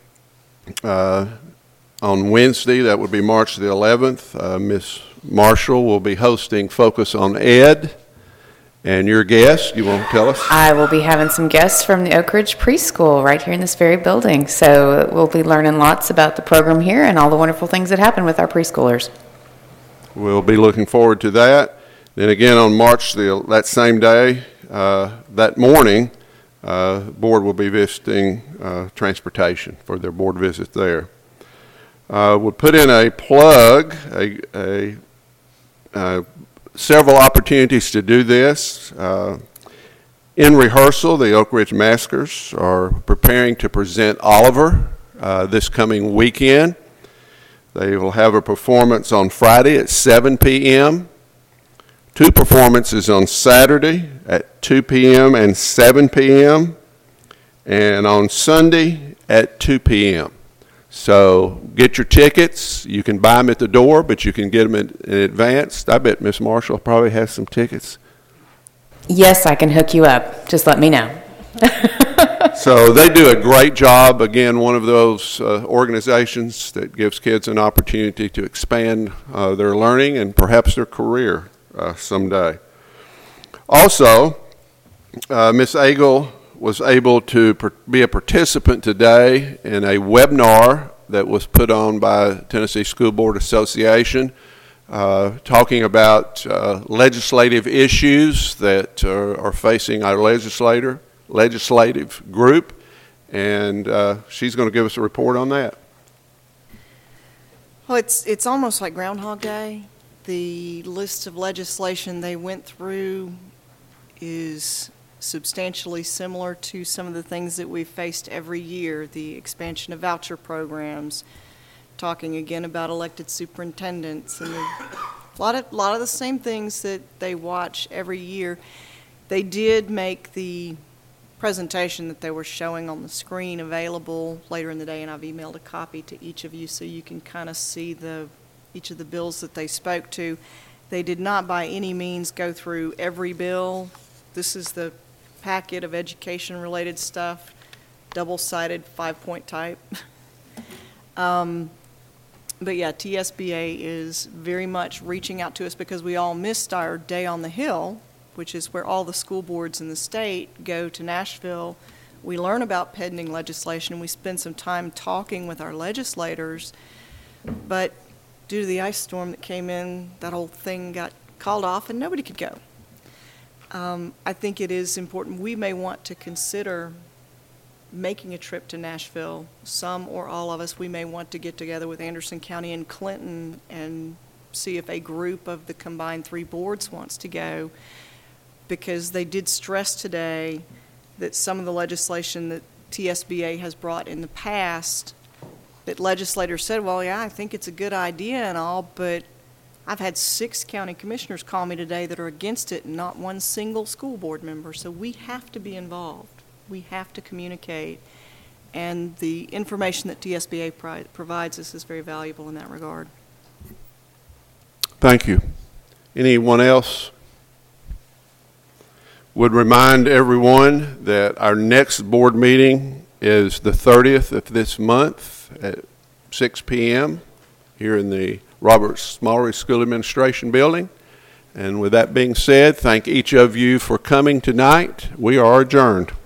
Uh, on Wednesday, that would be March the eleventh, uh, Miz Marshall will be hosting Focus on Ed. And your guest, you want to tell us? I will be having some guests from the Oak Ridge Preschool right here in this very building. So we'll be learning lots about the program here and all the wonderful things that happen with our preschoolers. We'll be looking forward to that. Then again on March, the, that same day, uh, that morning, Uh, board will be visiting uh, transportation for their board visit there. Uh, we'll put in a plug, a, a uh, several opportunities to do this. Uh, in rehearsal, the Oak Ridge Maskers are preparing to present Oliver uh, this coming weekend. They will have a performance on Friday at seven p.m., two performances on Saturday at two p.m. and seven p.m. and on Sunday at two p.m. So get your tickets. You can buy them at the door, but you can get them in, in advance. I bet Miz Marshall probably has some tickets. Yes, I can hook you up. Just let me know. So they do a great job. Again, one of those uh, organizations that gives kids an opportunity to expand uh, their learning and perhaps their career uh, someday. Also, uh, Miz Agle was able to per- be a participant today in a webinar that was put on by Tennessee School Board Association, uh, talking about uh, legislative issues that are, are facing our legislator, legislative group, and uh, she's going to give us a report on that. Well, it's, it's almost like Groundhog Day. The list of legislation they went through is substantially similar to some of the things that we've faced every year, the expansion of voucher programs, talking again about elected superintendents, and a lot of, lot of the same things that they watch every year. They did make the presentation that they were showing on the screen available later in the day, and I've emailed a copy to each of you so you can kind of see the each of the bills that they spoke to. They did not by any means go through every bill. This is the packet of education-related stuff, double-sided, five-point type. um, but yeah, T S B A is very much reaching out to us because we all missed our Day on the Hill, which is where all the school boards in the state go to Nashville. We learn about pending legislation. We spend some time talking with our legislators, but due to the ice storm that came in, that whole thing got called off and nobody could go. Um, I think it is important. We may want to consider making a trip to Nashville. Some or all of us, we may want to get together with Anderson County and Clinton and see if a group of the combined three boards wants to go, because they did stress today that some of the legislation that T S B A has brought in the past, that legislators said, well, yeah, I think it's a good idea and all, but I've had six county commissioners call me today that are against it, and not one single school board member. So we have to be involved. We have to communicate. And the information that T S B A pro- provides us is very valuable in that regard. Thank you. Anyone else? Would remind everyone that our next board meeting is the thirtieth of this month at six p m here in the Robert Smalley School Administration Building. And with that being said, thank each of you for coming tonight. We are adjourned.